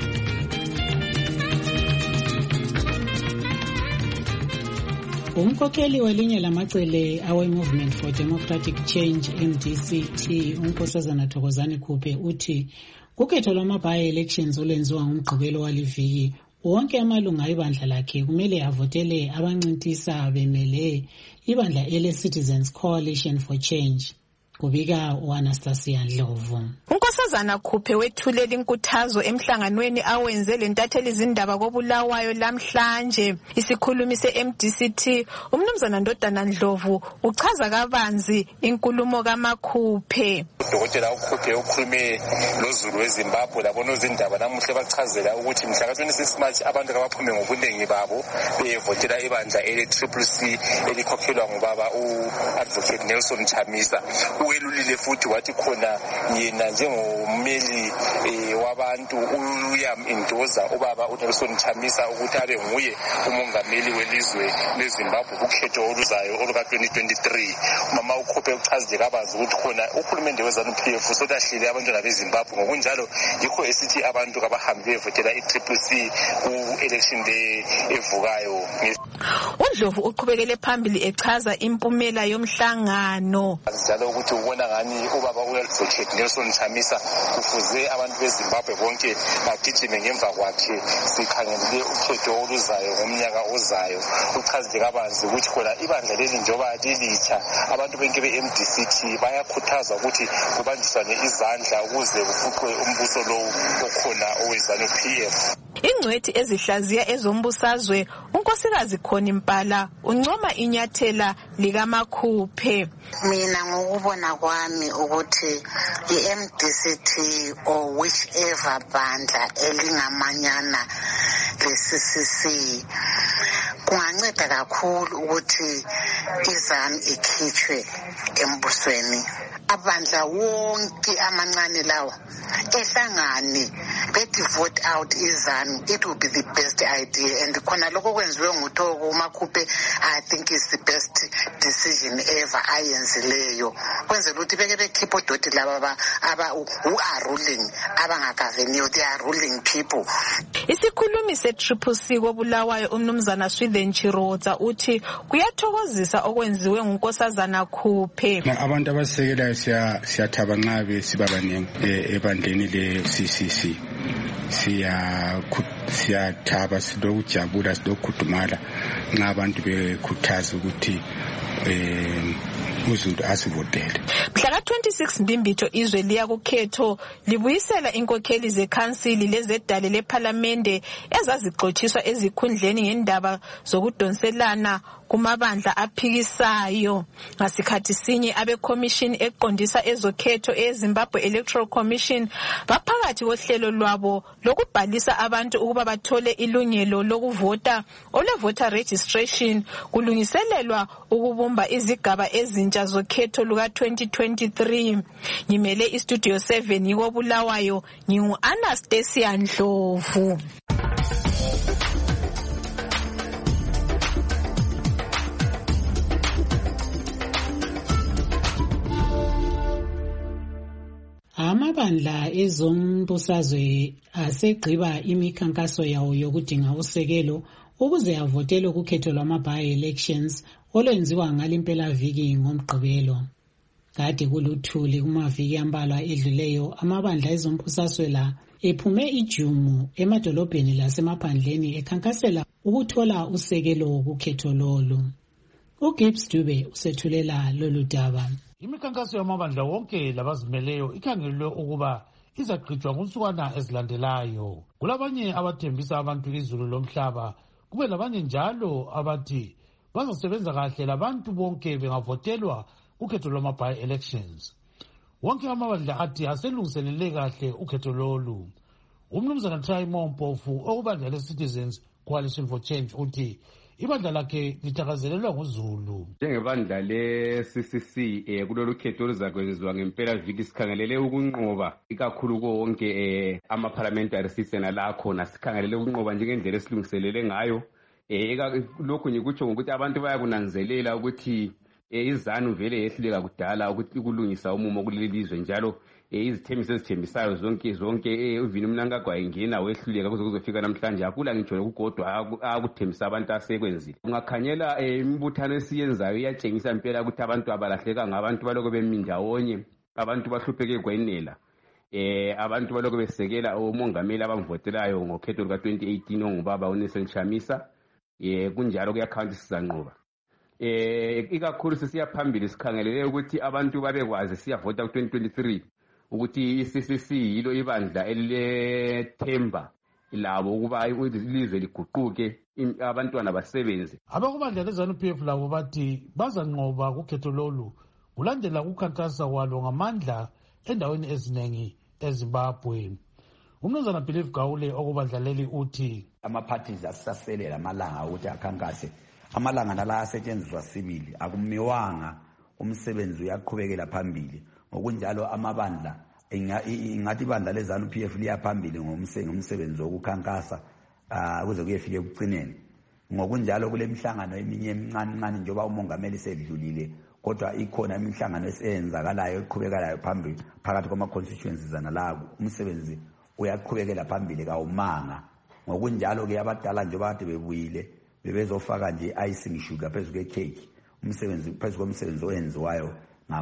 Umkhokheli welinye lamacele awe Movement for Democratic Change M D C T uNkosazana Thokozani Khuphe uthi kukhetho lwama-by elections olwenziwa ngomgqibelo waliviki wonke amalunga ebandla lakhe kumele avotele abancintisa bemele ibandla ele Citizens Coalition for Change. Kubika uAnastasia Ndlovu. Unkosazana Khuphe wethulela inkuthazo emhlanganweni awenze lentatheli izindaba koBulawayo lamhlanje. Isikhulumi se-M D C T umnumzana Ndodana Ndlovu uchaza kabanzi inkulumo kaMakhuphe. Dr. Ukhuphe ukhulume noZulu weZimbabwe labona izindaba namuhle bachazela ukuthi mhla ka twenty-six March abantu abaphume ngobunengi babo bevotela ibandla ele Triple C elikhokhelwa ngubaba uAdvocate Nelson Chamisa. Welulile futhi wathi khona yena njengomeli wabantu uyamindoza ubaba uNelson Chamisa ukuthi abe nguye umongameli welizwe leZimbabwe kukhetho oluzayo oluka twenty twenty-three. Mama Ukhuphe uchazile kabanzi ukuthi khona uhulumende weZANU-P F sotahlile abantwana beZimbabwe ngokunjalo yikho esithi abantu abahambi bevotela i-Triple C ku-election day evukayo. uNdlovu uqhubekele phambili echaza impumela yomhlangano. Njalo ukuthi ubona ngani ubaba uAdvocate Nelson Chamisa kufuze abantu beZimbabwe bonke bagijime ngemva kwakhe sikhangelele ukhetho oluzayo ngomnyaka ozayo. Uchazile kabanzi ukuthi khona ibandla leli njengoba lilitsha abantu bonke be-M D C T bayakhuthazwa ukuthi kubanjiswane izandla ukuze kufuqwe umbuso lowu okhona oweZANU-P F. Ingcwethi ezihlaziya ezombusazwe unkosikazi Khoni Mpala uncoma inyathela likaMakhuphe. Mina ngokubona kwami ukuthi i-M D C T or whichever bandla elingamanyana le-C C C kunganceda kakhulu ukuthi iZANU ikhitshwe embusweni. Abandla wonke amancane lawo ehlangane bethi vote out iZANU, it will be the best idea. And khona lokho kwenziwe nguThoko Makhuphe, I think is the best decision ever ayenzileyo. Kwenzela ukuthi beke bekhipha odoti laba aba who are ruling abangagaveniyo, they are ruling people. Isikhulumi se-Triple C koBulawayo umnumzana Swithen Chirotsa uthi kuyathokozisa okwenziwe nguNkosazana Khuphe. Abantu abasekelayo siyathaba nxa besibabaningi ebandleni le-C C C. siya siyathaba silokujabula silokhudumala nxa abantu bekhuthaza ukuthi eh uZulu asivotele. Mhla twenty-six Mbimbitho izwe liya kukhetho libuyisela inkokheli zekhansili lezedale lephalamende ezazixotshiswa ezikhundleni ngendaba zokudonselana kumabandla aphikisayo. Ngasikhathi sinye abekhomishini eqondisa ezokhetho eZimbabwe Electoral Commission baphakathi kohlelo lwabo lokubhalisa abantu ukuba bathole ilungelo lokuvota ole voter registration kulungiselelwa ukubumba izigaba ezintsha zokhetho luka twenty twenty-three. Ngimele istudio seven yiko Bulawayo, ngingu Anastasia Ndlovu. Amabandla ezombusazwe asegqiba imikhankaso yawo yokudinga usekelo ukuze avotele ukukhetho lwama-by-elections olwenziwa ngalimpelaviki ngomgqibelo. Kade kuluthuli kumaviki ambalwa edluleyo amabandla ezombusazwe la ephume ijumu emadolobheni lasemaphandleni ekhankasela ukuthola usekelo wokukhetho lolu. uGibbs Dube usethulela lolu daba. Imikhankaso yamabandla wonke labazimeleyo ikhangelwe ukuba izagqitshwa ngonsukwana ezilandelayo. Kulabanye abathembisa abantu izulu lomhlaba, kube labanye njalo abathi bazasebenza kahle labantu bonke bengavotelwa ukhetho lwama-by-elections. Wonke amabandla athi aselungiselele kahle ukhetho lolu. Umnumzana Try Mpofu okubandla le-Citizens Coalition for Change uthi ibandla lakhe lithakazelelwa nguZulu. Njengebandla le-C C C eh kulolu khetho oluzakwenziwa ngempela viki sikhangelele ukunqoba ikakhulu konke eh ama-parliamentary seats la khona sikhangelele ukunqoba njengendlela esilungiselele ngayo. Eh lokhu ngikutsho ngokuthi abantu bayakunanzelela ukuthi izanu vele yehluleka kudala ukuthi kulungisa umumo kuleli lizwe njalo izithembiso ezithembisayo zonke zonke uvini umnankagwa ingena wehluleka kuze kuzofika namhlanje akula ngitsho ukugodwa akuthembisa abantu asekwenzile. Ungakhanyela imibuthano esiyenzayo iyatshengisa impela ukuthi abantu abalahleka ngabantu baloko bemi ndawonye, abantu bahlupheke kwenela. Eh abantu baloko besekela umongameli abamvotelayo ngokhetho luka twenty eighteen ongubaba uNelson Chamisa. Eh kunjalo kuyakhawunti sizanqoba. Eh ikakhulu sisiya phambili sikhangelele ukuthi abantu babekwazi siyavota ku twenty twenty-three ukuthi i-C C C yilo ibandla elilethemba labo ukuba ilizwe liguquke abantwana basebenze. Abakubandla leZANU-P F labo bathi bazanqoba kukhetho lolu kulandela ukukhankasa kwalo ngamandla endaweni eziningi eZimbabwe. Umnumzana Believe Gawule okubandla leli uthi ama-parties asasele lamalanga ukuthi akhankase amalanga nala asetshenziswa sibili akumiwanga umsebenzi uyaqhubekela phambili. Ngokunjalo amabandla ingathi ibandla leZANU-P F liyaphambili ngomsebenzi wokukhankasa kuze kuyefika ekugcineni. Ngokunjalo kule mihlangano eminye emincane ncane njengoba umongameli sedlulile kodwa ikhona imihlangano esenzakalayo eqhubekelayo phambili phakathi kwama-constituencies analabo umsebenzi uyaqhubekela phambili kawumanga. Ngokunjalo ke abadala njengoba kade bebuyile bebezofaka nje icing sugar phezu kwecake umsebenzi phezu komsebenzi oyenziwayo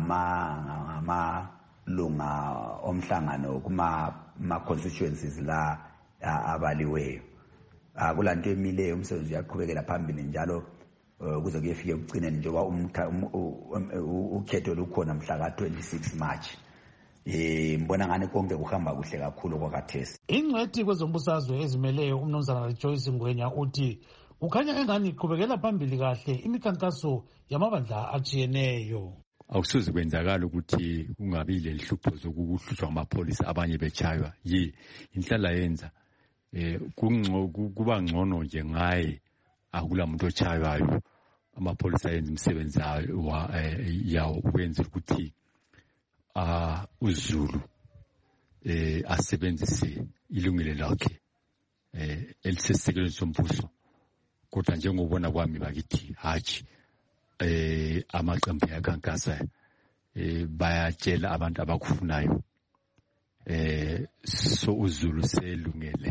ngama lunga omhlangano kuma ma constituencies la abaliweyo. Akulanto emileyo umsebenzi uyaqhubekela phambili njalo kuze kuyefika ekugcineni njengoba ukhetho lukhona mhla ka twenty-six March. Eh mbona ngani konke kuhamba kuhle kakhulu kwakathesi. Ingcwethi kwezombusazwe ezimeleyo umnumzana Joyce Ngwenya uthi ukhanya engani iqhubekela phambili kahle imikhankaso yamabandla ajiyeneyo. Awusuze kwenzakala ukuthi kungabi lelihlupho zokuhlushwa amapholisa abanye bechaywa yi inhlala yenza eh kuba ngcono nje ngaye akula muntu ochaywayo amapholisa yenza umsebenzi yawo ukwenza ukuthi ah uZulu eh asebenzise ilungile lakhe eh elisesekelo sombuso. Kodwa njengobona kwami bakithi hathi eh amaqembu yakhankasa eh bayatshela abantu abakufunayo eh so uZulu selungele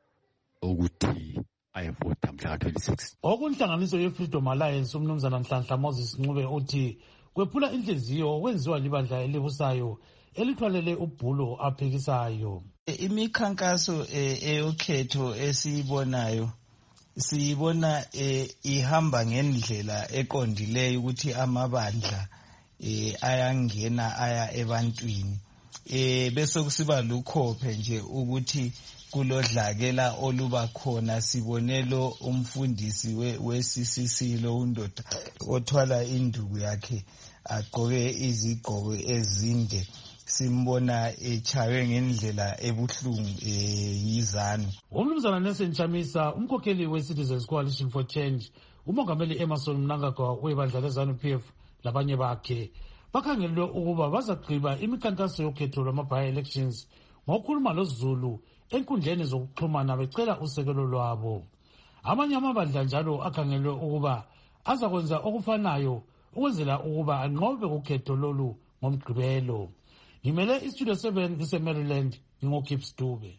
ukuthi ayevota mhla twenty-six. Okunhlanganiso ye-Freedom Alliance umnumzana Nhlanhla Moses Ncube uthi kwephula inhliziyo kwenziwa libandla elibusayo elithwalele ubhulo aphikisayo. Imikhankaso eyokhetho esiyibonayo siyibona ihamba ngendlela eqondileyo ukuthi amabandla eh ayangena aya ebantwini eh bese kusiba lukhophe nje ukuthi kulodlakela oluba khona. Sibonelo umfundisi we-C C C lo undoda othwala induku yakhe agqoke izigqoko ezinde, simbona echawe ngendlela ebuhlungu yizanu. Umnumzana Nelson Chamisa, umkhokheli we-Citizens Coalition for Change, umongameli Emerson Mnangagwa webandla leZANU P F labanye bakhe bakhangelwe ukuba bazagqiba imikhankaso yokhetho lwama-by-elections ngokukhuluma loZulu enkundleni zokuxhumana becela usekelo lwabo. Amanye amabandla njalo akhangelwe ukuba azakwenza okufanayo ukwenzela ukuba anqobe ukhetho lolu ngomgqibelo. Ngimele iStudio seven kuse-Maryland, ngingoKips Dube.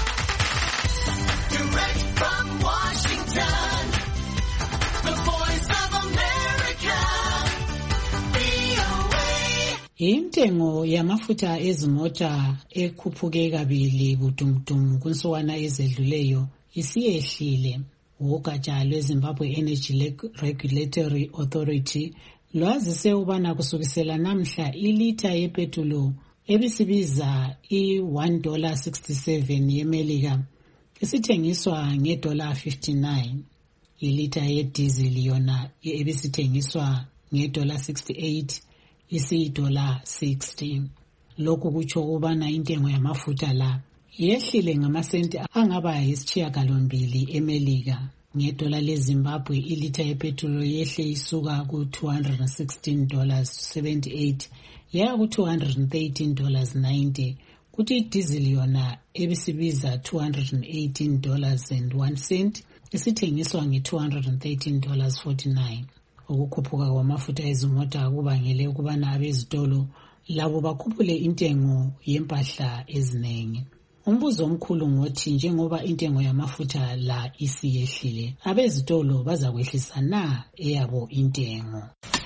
Direct from Washington, the voice of America, V O A. Intengo yamafutha ezimota ekhuphuke kabili budumdum kunsuwana ezedluleyo isiyehlile. Ugatsha lweZimbabwe Energy Regulatory Authority lwazise ubana kusukisela namhla ilita yepetrolo ebisibiza i one dollar sixty-seven yemelika isithengiswa nge dollar fifty-nine. Ilita yedizili yona ebisithengiswa nge dollar sixty-eight isi dollar sixty. Lokhu kutsho ubana intengo yamafutha la yehlile ngamasenti angaba yisishiyagalombili emelika. Ngedola leZimbabwe ilita yepetrolo yehle isuka ku two hundred sixteen dollars seventy-eight yaya ku two hundred thirteen dollars ninety, kuthi idizili yona ebisibiza two hundred eighteen dollars and one cent isithengiswa nge two hundred thirteen dollars forty-nine. Ukukhuphuka kwamafutha ezimota kubangele ukubana abezitolo labo bakhuphule intengo yempahla ezinengi. Umbuzo omkhulu ngothi njengoba intengo yamafutha la isiyehlile, abezitolo bazakwehlisa na eyabo intengo?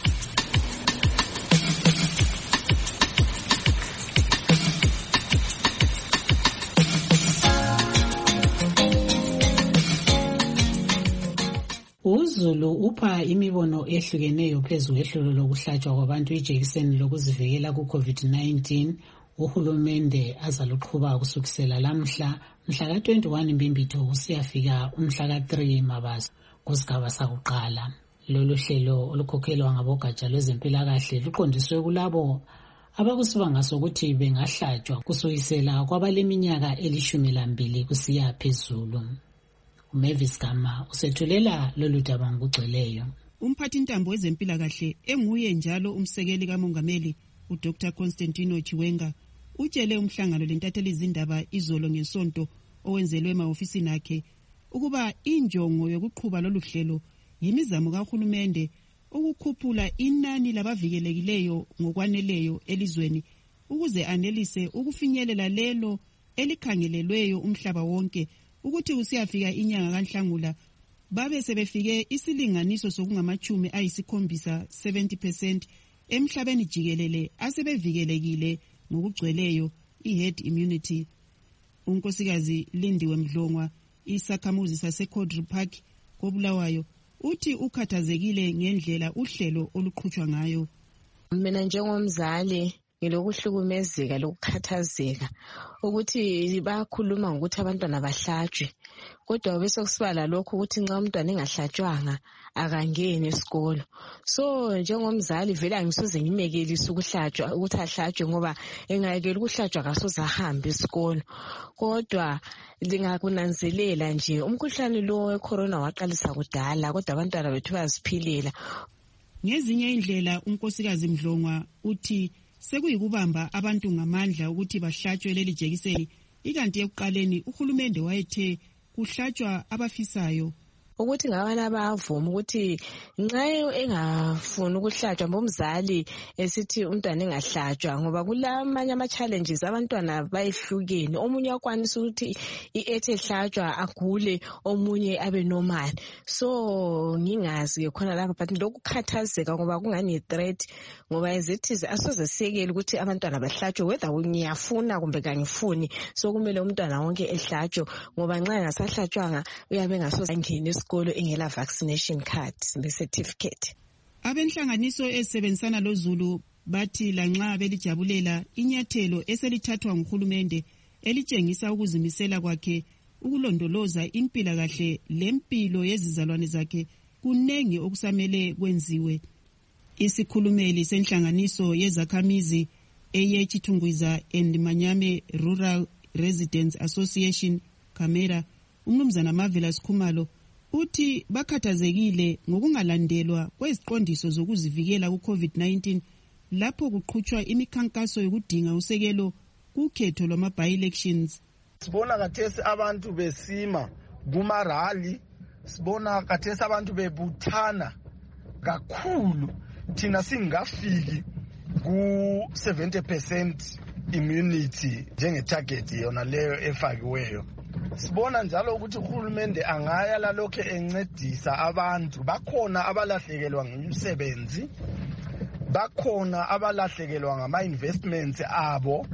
UZulu upha imibono ehlukeneyo phezu kwehlelo lokuhlatshwa kwabantu ijekiseni lokuzivikela ku-COVID nineteen. Uhulumende azaluqhuba kusukisela lamhla mhla ka twenty-one Mbimbitho kusiyafika umhla ka three Mabaso kusigaba sakuqala. Lolu hlelo olukhokhelwa ngabogatsha lwezempilakahle luqondiswe kulabo abakusibanga sokuthi bengahlatshwa kusukisela kwabaleminyaka elishumi lambili kusiya phezulu. uMavis Gama usethulela lolu daba ngokugcweleyo. Umphathi ntambo wezempilakahle enguye njalo umsekeli kamongameli uDr Constantino Chiwenga utshele umhlangano lentatheli izindaba izolo ngesonto owenzelwe ema-ofisini akhe ukuba injongo yokuqhuba lolu hlelo yimizamo kahulumende ukukhuphula inani labavikelekileyo ngokwaneleyo elizweni ukuze anelise ukufinyelela lelo elikhangelelweyo umhlaba wonke ukuthi usiyafika inyanga kaNhlangula babe sebefike isilinganiso sokungamachumi ayisikhombisa seventy percent emhlabeni jikelele asebevikelekile ngokugcweleyo i-herd immunity. Unkosikazi Lindiwe Mdlongwa isakhamuzi saseCodri Park koBulawayo uthi ukhathazekile ngendlela uhlelo oluqhutshwa ngayo. Mina njengomzali ngilokuhlukumezeka lokukhathazeka ukuthi bayakhuluma ngokuthi abantwana bahlatshwe, kodwa bese kusibala lokho ukuthi nxa umntwana engahlatshwanga akangeni esikolo. So njengomzali vele angisoze ngimekelise ukuhlatshwa ukuthi ahlatshwe ngoba engayekela ukuhlatshwa akasoze ahambe esikolo. Kodwa lingakunanzelela nje umkhuhlane lo wecorona waqalisa kudala kodwa abantwana bethu bayaziphilela. Ngezinye indlela unkosikazi Mdlongwa uthi sekuyikubamba abantu ngamandla ukuthi bahlatshwe leli jekiseni, ikanti ekuqaleni uhulumende wayethe kuhlatshwa abafisayo. Ukuthi ngabana bayavuma ukuthi nxa engafuni ukuhlatshwa bomzali esithi umntwana engahlatshwa ngoba kulamanye ama challenges abantwana bayehlukene, omunye akwanisa ukuthi iethe ehlatshwa agule omunye abe normal. So ngingazi ke khona lapha but lokukhathazeka ngoba kungani threat ngoba izithize asoze sekele ukuthi abantwana bahlatshwe whether ngiyafuna kumbe kangifuni. So kumele umntwana wonke ehlatshwe ngoba nxa engasahlatshwanga uyabe ngasoze angene isikolo engela vaccination card le certificate. Abenhlanganiso esebenzisana loZulu bathi lanxa belijabulela inyathelo eselithathwa nguhulumende elitshengisa ukuzimisela kwakhe ukulondoloza impilakahle lempilo yezizalwane zakhe, kunengi okusamele kwenziwe. Isikhulumeli senhlanganiso yezakhamizi eyeChitungwiza and Manyame Rural Residents Association Camera, umnumzana Marvelous Khumalo, uthi bakhathazekile ngokungalandelwa kweziqondiso zokuzivikela ku-COVID nineteen lapho kuqhutshwa imikhankaso yokudinga usekelo kukhetho lwama-by-elections. Sibona kathesi abantu besima kumarali, sibona kathesi abantu bebuthana kakhulu, thina singafiki ku seventy percent immunity njenge-target yona leyo efakiweyo. Sibona njalo ukuthi uhulumende angaya lalokho encedisa abantu. Bakhona abalahlekelwa ngumsebenzi, bakhona abalahlekelwa ngama-investments abo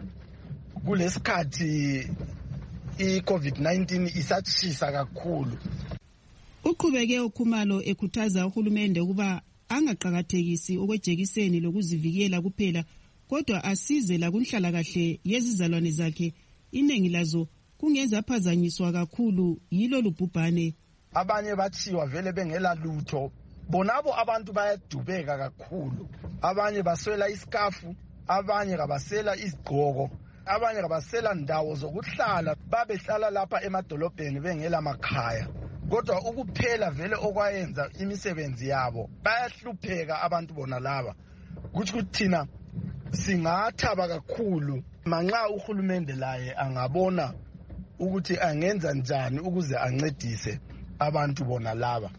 kulesikhathi i-COVID nineteen isatshisa kakhulu. Uqhubeke uKhumalo ekhuthaza uhulumende ukuba angaqhakathekisi okwejekiseni lokuzivikela kuphela, kodwa asize la kunhlalakahle yezizalwane zakhe, iningi lazo kungezaphazanyiswa kakhulu yilo lubhubhane. Abanye bathiwa vele bengela lutho, bonabo abantu bayadubeka kakhulu. Abanye baswela isikafu, abanye kabasela izigqoko, abanye kabasela ndawo zokuhlala, babehlala lapha emadolobheni bengela makhaya. Kodwa ukuphela vele okwayenza imisebenzi yabo, bayahlupheka abantu bona laba. Kuthi kuthina singathaba kakhulu manxa uhulumende laye angabona ukuthi angenza njani ukuze ancedise abantu bona laba.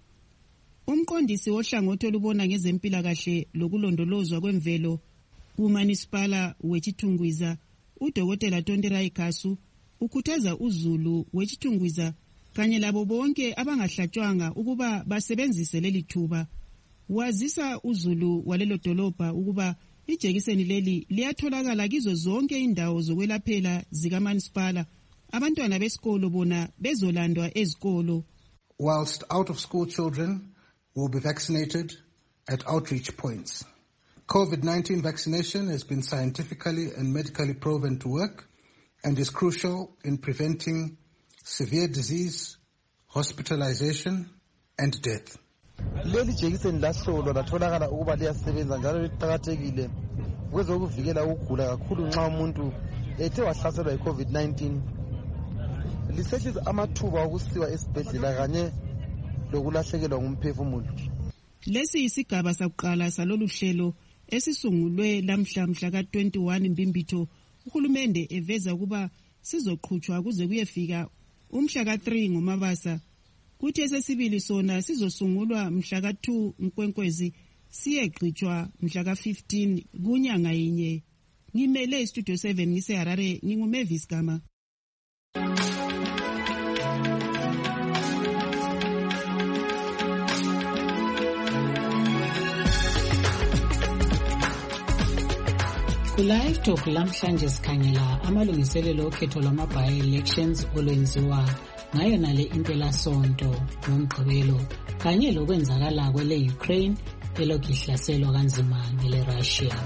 Umqondisi wohlangothi olubona ngezempilakahle lokulondolozwa kwemvelo kuMunicipala weChitungwiza, uDokotela Tonderai Kasu, ukhuthaza uZulu weChitungwiza kanye labo bonke abangahlatshwanga ukuba basebenzise leli thuba. Wazisa uZulu walelo dolobha ukuba ijekiseni leli liyatholakala kizo zonke indawo zokwelaphela zikaMunicipala. Abantwana besikolo bona bezolandwa ezikolo. Whilst out of school children will be vaccinated at outreach points. COVID nineteen vaccination has been scientifically and medically proven to work and is crucial in preventing severe disease, hospitalization and death. Leli jekiseni lahlolwa latholakala ukuba liyasebenza njalo liqhakathekile kwezokuvikela ukugula kakhulu nxa umuntu ethe wahlaselwa yi-COVID nineteen. Lisehlisa amathuba okusiwa esibhedlela kanye lokulahlekelwa ngumphefumulo. Lesi isigaba sakuqala salolu hlelo esisungulwe lamhla mhla ka twenty-one Mbimbitho, uhulumende eveza ukuba sizoqhutshwa kuze kuyefika umhla ka three ngoMabasa. Kuthi esesibili sona sizosungulwa mhla ka two Nkwenkwezi, siyeqhutshwa mhla ka fifteen kunyanga yinye. Ngimele iStudio seven ngiseHarare, nginguMavis Gama. Ku-Live Talk lamhlanje sikhangela amalungiselelo okhetho lwama-by-elections olwenziwa ngayona le impelasonto ngomgqibelo kanye lokwenzakala kwele-Ukraine elokhu ihlaselwa kanzima ngele-Russia.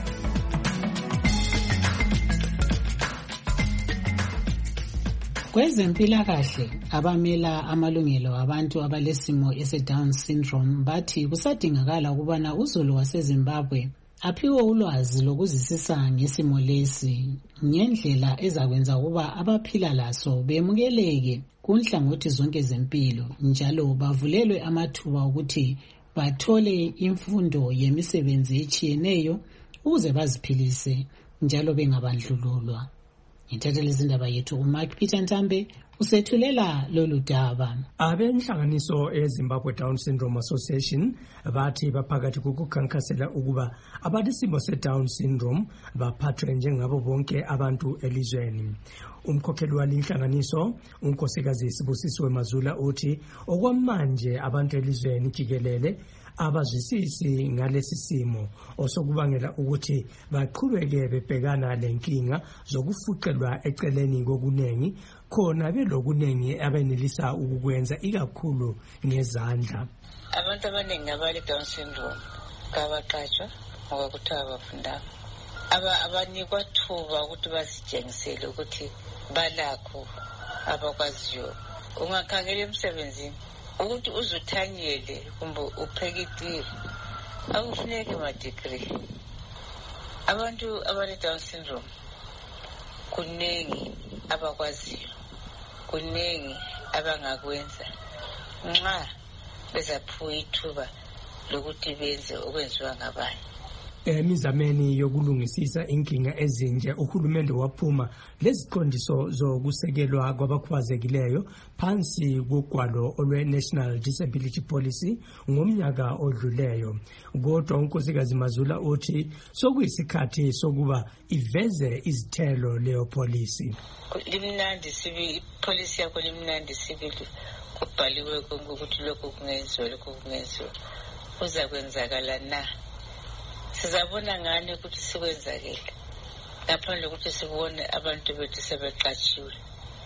Kwezempilakahle, abamela amalungelo abantu abalesimo ese-Down syndrome bathi kusadingakala ukubana uZulu waseZimbabwe aphiwe ulwazi lokuzisisa ngesimo lesi ngendlela ezakwenza ukuba abaphila laso bemukeleke kunhlangothi zonke zempilo, njalo bavulelwe amathuba ukuthi bathole imfundo yemisebenzi etshiyeneyo ukuze baziphilise njalo bengabandlululwa. Ngithathele izindaba yethu uMark Peter Ntambe usethulela lolu daba. Abenhlanganiso eZimbabwe Down Syndrome Association bathi baphakathi kokukhankasela ukuba abalesimo se-Down syndrome baphathwe njengabo bonke abantu elizweni. Umkhokheli walinhlanganiso, unkosikazi Sibusisiwe Mazula, uthi okwamanje abantu elizweni jikelele abazwisisi ngalesi simo osokubangela ukuthi baqhubeke bebhekana lenkinga zokufuqelwa eceleni kokunengi khona belokunengi abenelisa ukukwenza ikakhulu ngezandla. Abantu abaningi abale Down syndrome kabaqatshwa ngoba kuthiwa abafundanga aba abanikwa thuba ukuthi basitshengisele ukuthi balakho abakwaziyo. Ungakhangela emsebenzini ukuthi uzuthanyele kumbe upheke itiye akufuneki ma-degree. Abantu abane-Down syndrome kuningi abakwaziyo, kuningi abangakwenza nxa bezaphiwa ithuba lokuthi benze okwenziwa ngabanye. Emizameni yokulungisisa inkinga ezinje uhulumende waphuma leziqondiso zokusekelwa kwabakhubazekileyo phansi kogwalo olwe-National Disability Policy ngomnyaka odluleyo. Kodwa unkosikazi Mazula uthi sokuyisikhathi sokuba iveze izithelo leyo policy. Limnandi sibi policy yakho limnandi sibili kubhaliwe ukuthi lokho kungenziwa lokho kungenziwa kuza kwenzakala na. Sizabona ngani ukuthi sikwenzakele ngaphandle ukuthi sibone abantu bethu sebeqatshiwe,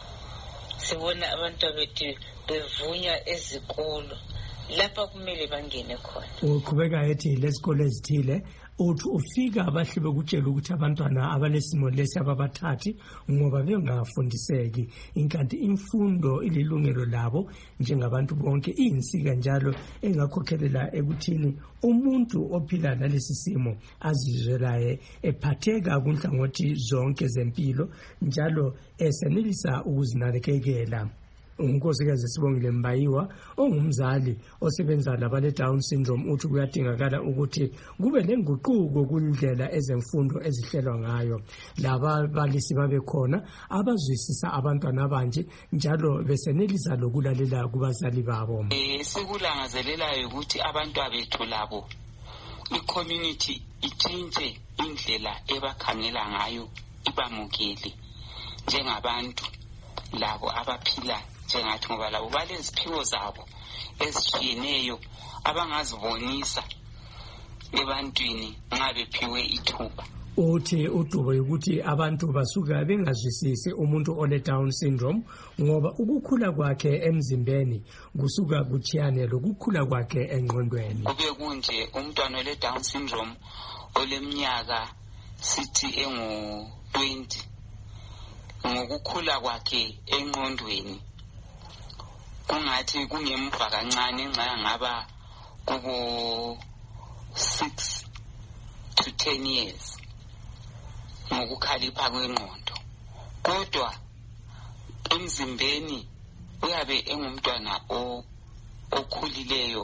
sibona abantu bethu bevunywa ezikolo lapha kumele bangene khona. Uqhubeka ethi lezikole ezithile uthi ufika abahle bekutshela ukuthi abantwana abalesimo lesi ababathathi ngoba bengafundiseki, inkanti imfundo ililungelo labo njengabantu bonke, iyinsika njalo engakhokhelela ekuthini umuntu ophila nalesi simo azizwelaye ephatheka kunhlangothi zonke zempilo njalo esenelisa ukuzinakekela. Unkosikazi Sibongile Mbayiwa ongumzali osebenza labale Down syndrome uthi kuyadingakala ukuthi kube lenguquko kundlela ezemfundo ezihlelwa ngayo. Laba balisi babe khona abazwisisa abantwana abanje njalo besenelisa lokulalela kubazali babo. Eh sikulangazelelayo ukuthi abantwana bethu labo i-community itshintshe indlela ebakhangela ngayo ibamukele njengabantu labo abaphila njengathi ngoba labo baleziphiwo zabo ezitshiyeneyo abangazibonisa ebantwini nxa bephiwe ithuba. Uthi udubo ukuthi abantu basuka bengazwisisi umuntu ole Down syndrome ngoba ukukhula kwakhe emzimbeni kusuka kuchiyane lokukhula kwakhe engqondweni. Kube kunje umntwana ole Down syndrome oleminyaka sithi engu twenty ngokukhula kwakhe engqondweni kungathi kungemva kancane nxa ngaba kubo six to ten years ngokukhalipha kwengqondo, kodwa emzimbeni uyabe engumntwana okhulileyo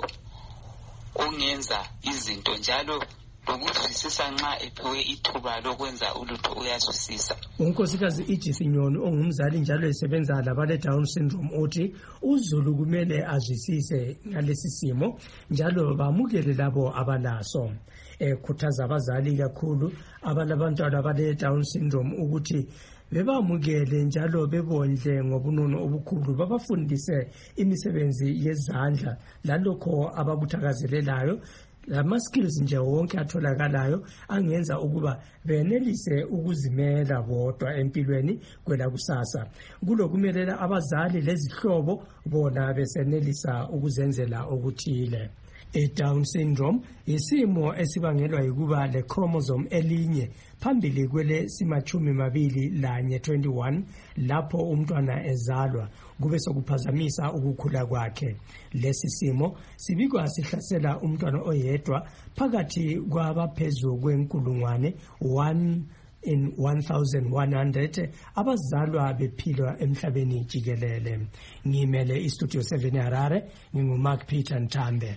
ongenza izinto njalo lokuzwisisa nxa ephiwe ithuba lokwenza ulutho uyazwisisa. Unkosikazi Edith Nyoni ongumzali njalo esebenza labale Down syndrome uthi uZulu kumele azwisise ngalesi simo njalo bamukele labo abalaso. Ekhuthaza abazali kakhulu abalabantwana abale Down syndrome ukuthi bebamukele njalo bebondle ngobunono obukhulu, babafundise imisebenzi yezandla lalokho abakuthakazelelayo, lama skills nje wonke atholakalayo angenza ukuba benelise ukuzimela bodwa empilweni kwela kusasa. Kulokumelela abazali lezihlobo bona besenelisa ukuzenzela okuthile. I-Down syndrome isimo esibangelwa yikuba le chromosome elinye phambili kwele simachumi mabili lanye twenty-one lapho umntwana ezalwa kube sokuphazamisa ukukhula kwakhe. Lesi simo sibikwa sihlasela umntwana oyedwa phakathi kwabaphezulu kwenkulungwane one in one thousand one hundred abazalwa bephilwa emhlabeni jikelele. Ngimele iStudio seven Harare, nginguMark Peter Ntambe.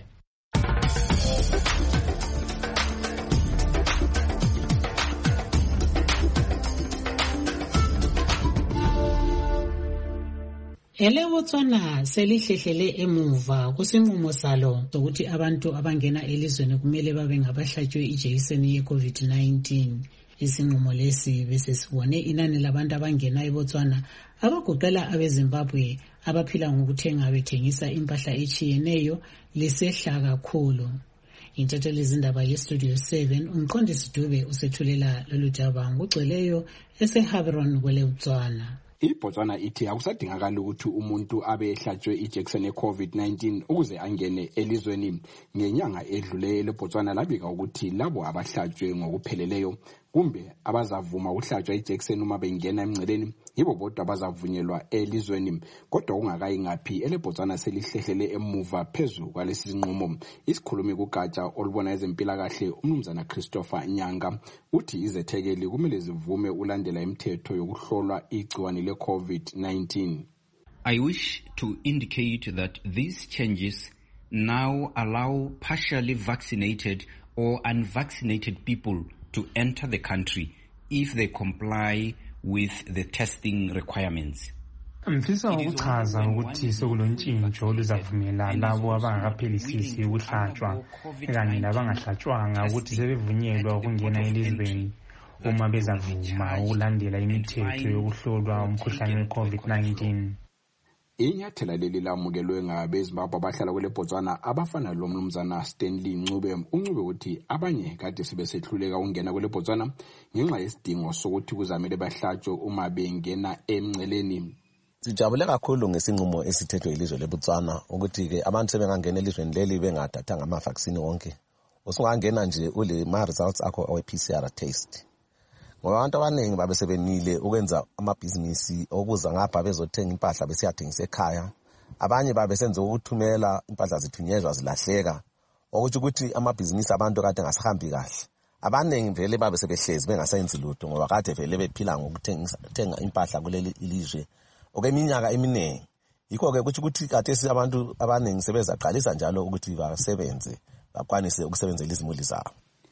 Ele Botswana selihlehlele emuva kusinqumo salo sokuthi abantu abangena elizweni kumele babe ngabahlatshwe ijekiseni ye-COVID nineteen. Isinqumo lesi bese sibone inani labantu abangena eBotswana abagoqela abeZimbabwe abaphila ngokuthenga bethengisa impahla echiyeneyo lisehla kakhulu. Intatheli izindaba yeStudio seven umqondisi Dube usethulela lolu daba ngugcweleyo eseHabron kwele Botswana. iBotswana ithi akusadingakala ukuthi umuntu abe ehlatshwe ijekiseni ye-COVID nineteen ukuze angene elizweni. Ngenyanga edluleyo leBotswana labika ukuthi labo abahlatshwe ngokupheleleyo kumbe abazavuma ukuhlatshwa ijekiseni uma bengena emngceleni yibo bodwa abazavunyelwa elizweni. Kodwa ungakayi ngaphi eleBotswana selihlehlele emuva phezulu kwalesi sinqumo. Isikhulumi kugatsha olubona ezempilakahle uMnumzana Christopher Nyanga uthi izethekeli kumele zivume ulandela imithetho yokuhlolwa igciwane le-COVID nineteen. I wish to indicate that these changes now allow partially vaccinated or unvaccinated people to enter the country if they comply with the testing requirements. Mfisa ukuchaza ukuthi sekulontshintsho oluzavumela labo abangakaphelisisi ukuhlatshwa kanye labangahlatshwanga ukuthi sebevunyelwa ukungena elizweni uma bezavuma ukulandela imithetho yokuhlolwa umkhuhlane we-COVID nineteen. Inyathela leli lamukelwe ngabeZimbabwe abahlala kwele Botswana abafana lo Mnumzana Stanley Ncube. uNcube uthi abanye kade sebesehluleka ukungena kwele Botswana ngenxa yesidingo sokuthi kuzamele bahlatshwe uma bengena emngceleni. Sijabule kakhulu ngesinqumo esithethwe ilizwe leBotswana ukuthi ke abantu sebengangena elizweni leli bengathathanga ama vaccine wonke. Usungangena nje ule ma results akho awe P C R test. Ngoba abantu abaningi babesebenile ukwenza amabhizinisi okuza ngapha bezothenga impahla besiyathengisa ekhaya. Abanye babesenze ukuthumela impahla zithunyezwa zilahleka. Ukuthi ukuthi amabhizinisi abantu kade ngasahambi kahle. Abaningi vele babesebehlezi bengasenzi lutho ngoba kade vele bephila ngokuthenga impahla kuleli ilizwe okweminyaka eminingi. Yikho ke ukuthi ukuthi kade abantu abaningi sebezaqalisa njalo ukuthi basebenze bakwanise ukusebenzela izimuli zabo.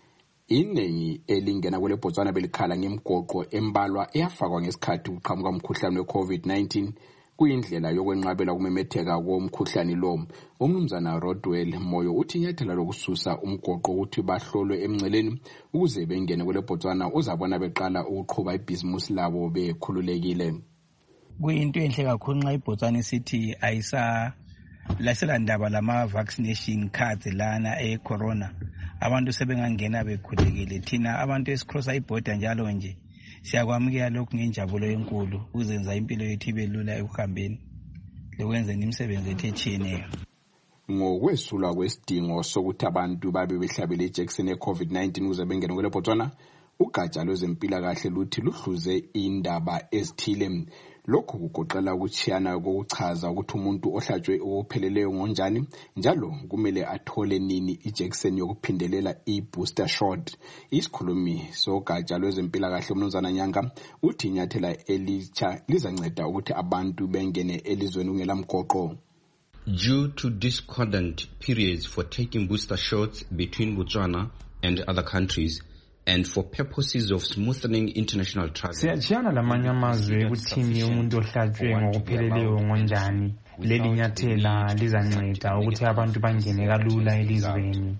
Iningi elingena kwele Botswana belikhala ngemgoqo embalwa eyafakwa ngesikhathi ukuqhamuka umkhuhlane we-COVID nineteen kuyindlela yokwenqabela ukumemetheka komkhuhlane lo. uMnumzana Rodwell Moyo uthi inyathela lokususa umgoqo ukuthi bahlolwe emngceleni ukuze bengene kwele Botswana uzabona beqala ukuqhuba ibhizimusi labo bekhululekile. Kuyinto enhle kakhulu nxa iBotswana isithi ayisa lasela ndaba lama vaccination cards lana e corona. Abantu sebengangena bekhulekile. Thina abantu esikrosa iborder njalo nje siyakwamukela lokhu ngenjabulo enkulu uzenza impilo yethu ibe lula ekuhambeni lokwenzeni imisebenzi ethu etshiyeneyo. Ngokwesulwa kwesidingo sokuthi abantu babe behlabele ijekiseni ye-COVID nineteen ukuze bengene kwele Botswana, ugatsha lwezempilakahle luthi luhluze indaba ezithile. Lokhu kugoqela ukuchiyana kokuchaza ukuthi umuntu ohlatshwe okupheleleyo ngonjani njalo kumele athole nini ijekiseni yokuphindelela i-booster shot. Isikhulumi sogatsha lwezempilakahle uMnumzana Nyanga uthi inyathela elitsha lizanceda ukuthi abantu bengene elizweni kungela mgoqo. Due to discordant periods for taking booster shots between Botswana and other countries, and for purposes of smoothing international travel. Siyachiyana lamanye amazwe ukuthini umuntu ohlatshwe ngokupheleleyo ngonjani. Leli nyathela lizanceda ukuthi abantu bangene kalula elizweni.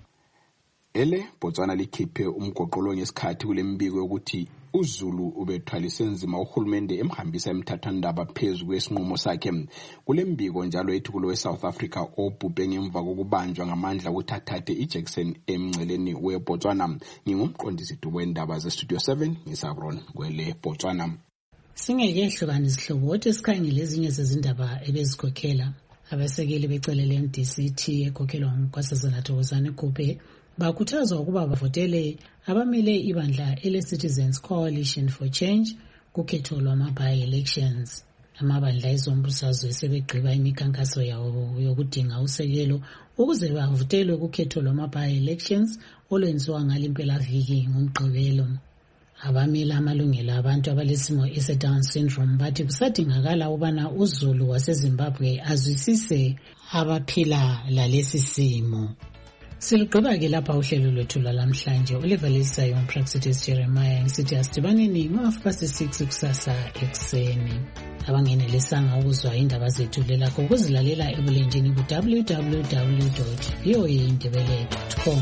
Ele Botswana likhiphe umgoqolo ngesikhathi kule mbiko yokuthi uZulu ubethwalise nzima uhulumende emhambisa emthathandaba phezulu kwesinqumo sakhe. Kule mbiko njalo ethi kulo South Africa obhubhe ngemva kokubanjwa ngamandla ukuthi athathe ijekiseni emngceleni weBotswana. Ngingumqondisi wendaba ze-Studio seven ngisabron kwele Botswana. Singeke hlukana izihlobo ukuthi sikhangele ezinye zezindaba ebezikhokhela abasekeli becelele M D C T ekhokhelwa nguNkosazana Thokozani Kupe bakhuthazwa ukuba bavotele abamele ibandla ele-Citizens Coalition for Change kukhetho lwama-by-elections. Amabandla ezombusazwe sebegqiba imikhankaso yawo yokudinga usekelo ukuze bavotelwe kukhetho lwama-by-elections olwenziwa ngalimpelaviki ngomgqibelo. Abamela amalungelo abantu abalesimo ese-Down syndrome bathi kusadingakala ubana uZulu waseZimbabwe azwisise abaphila lalesi simo. Siligqiba ke lapha uhlelo lwethu lwalamhlanje. Olivalisayo uMpraxite's Jeremiah ngisithi asidibaneni ngo-half past six kusasa ekuseni. Abangenelisanga ukuzwa indaba zethu lelakho ukuzilalela ebulenjini ku-w w w dot v o a indebele dot com.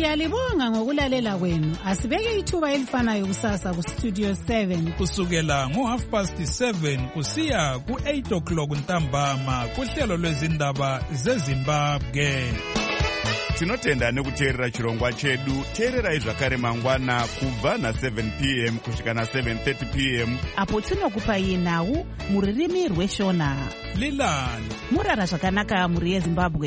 Siyalibonga ngokulalela kwenu. Asibeke ithuba elifanayo kusasa ku Studio seven. Kusukela ngo half past seven kusiya ku eight o'clock ntambama kuhlelo lwezindaba zeZimbabwe. Tinotenda nekuteerera chirongwa chedu. Teererai zvakare mangwana kubva na seven p m kusvika na seven thirty p m apo tinokupai nhau muririmi rweshona. Lilani murara zvakanaka muri yeZimbabwe.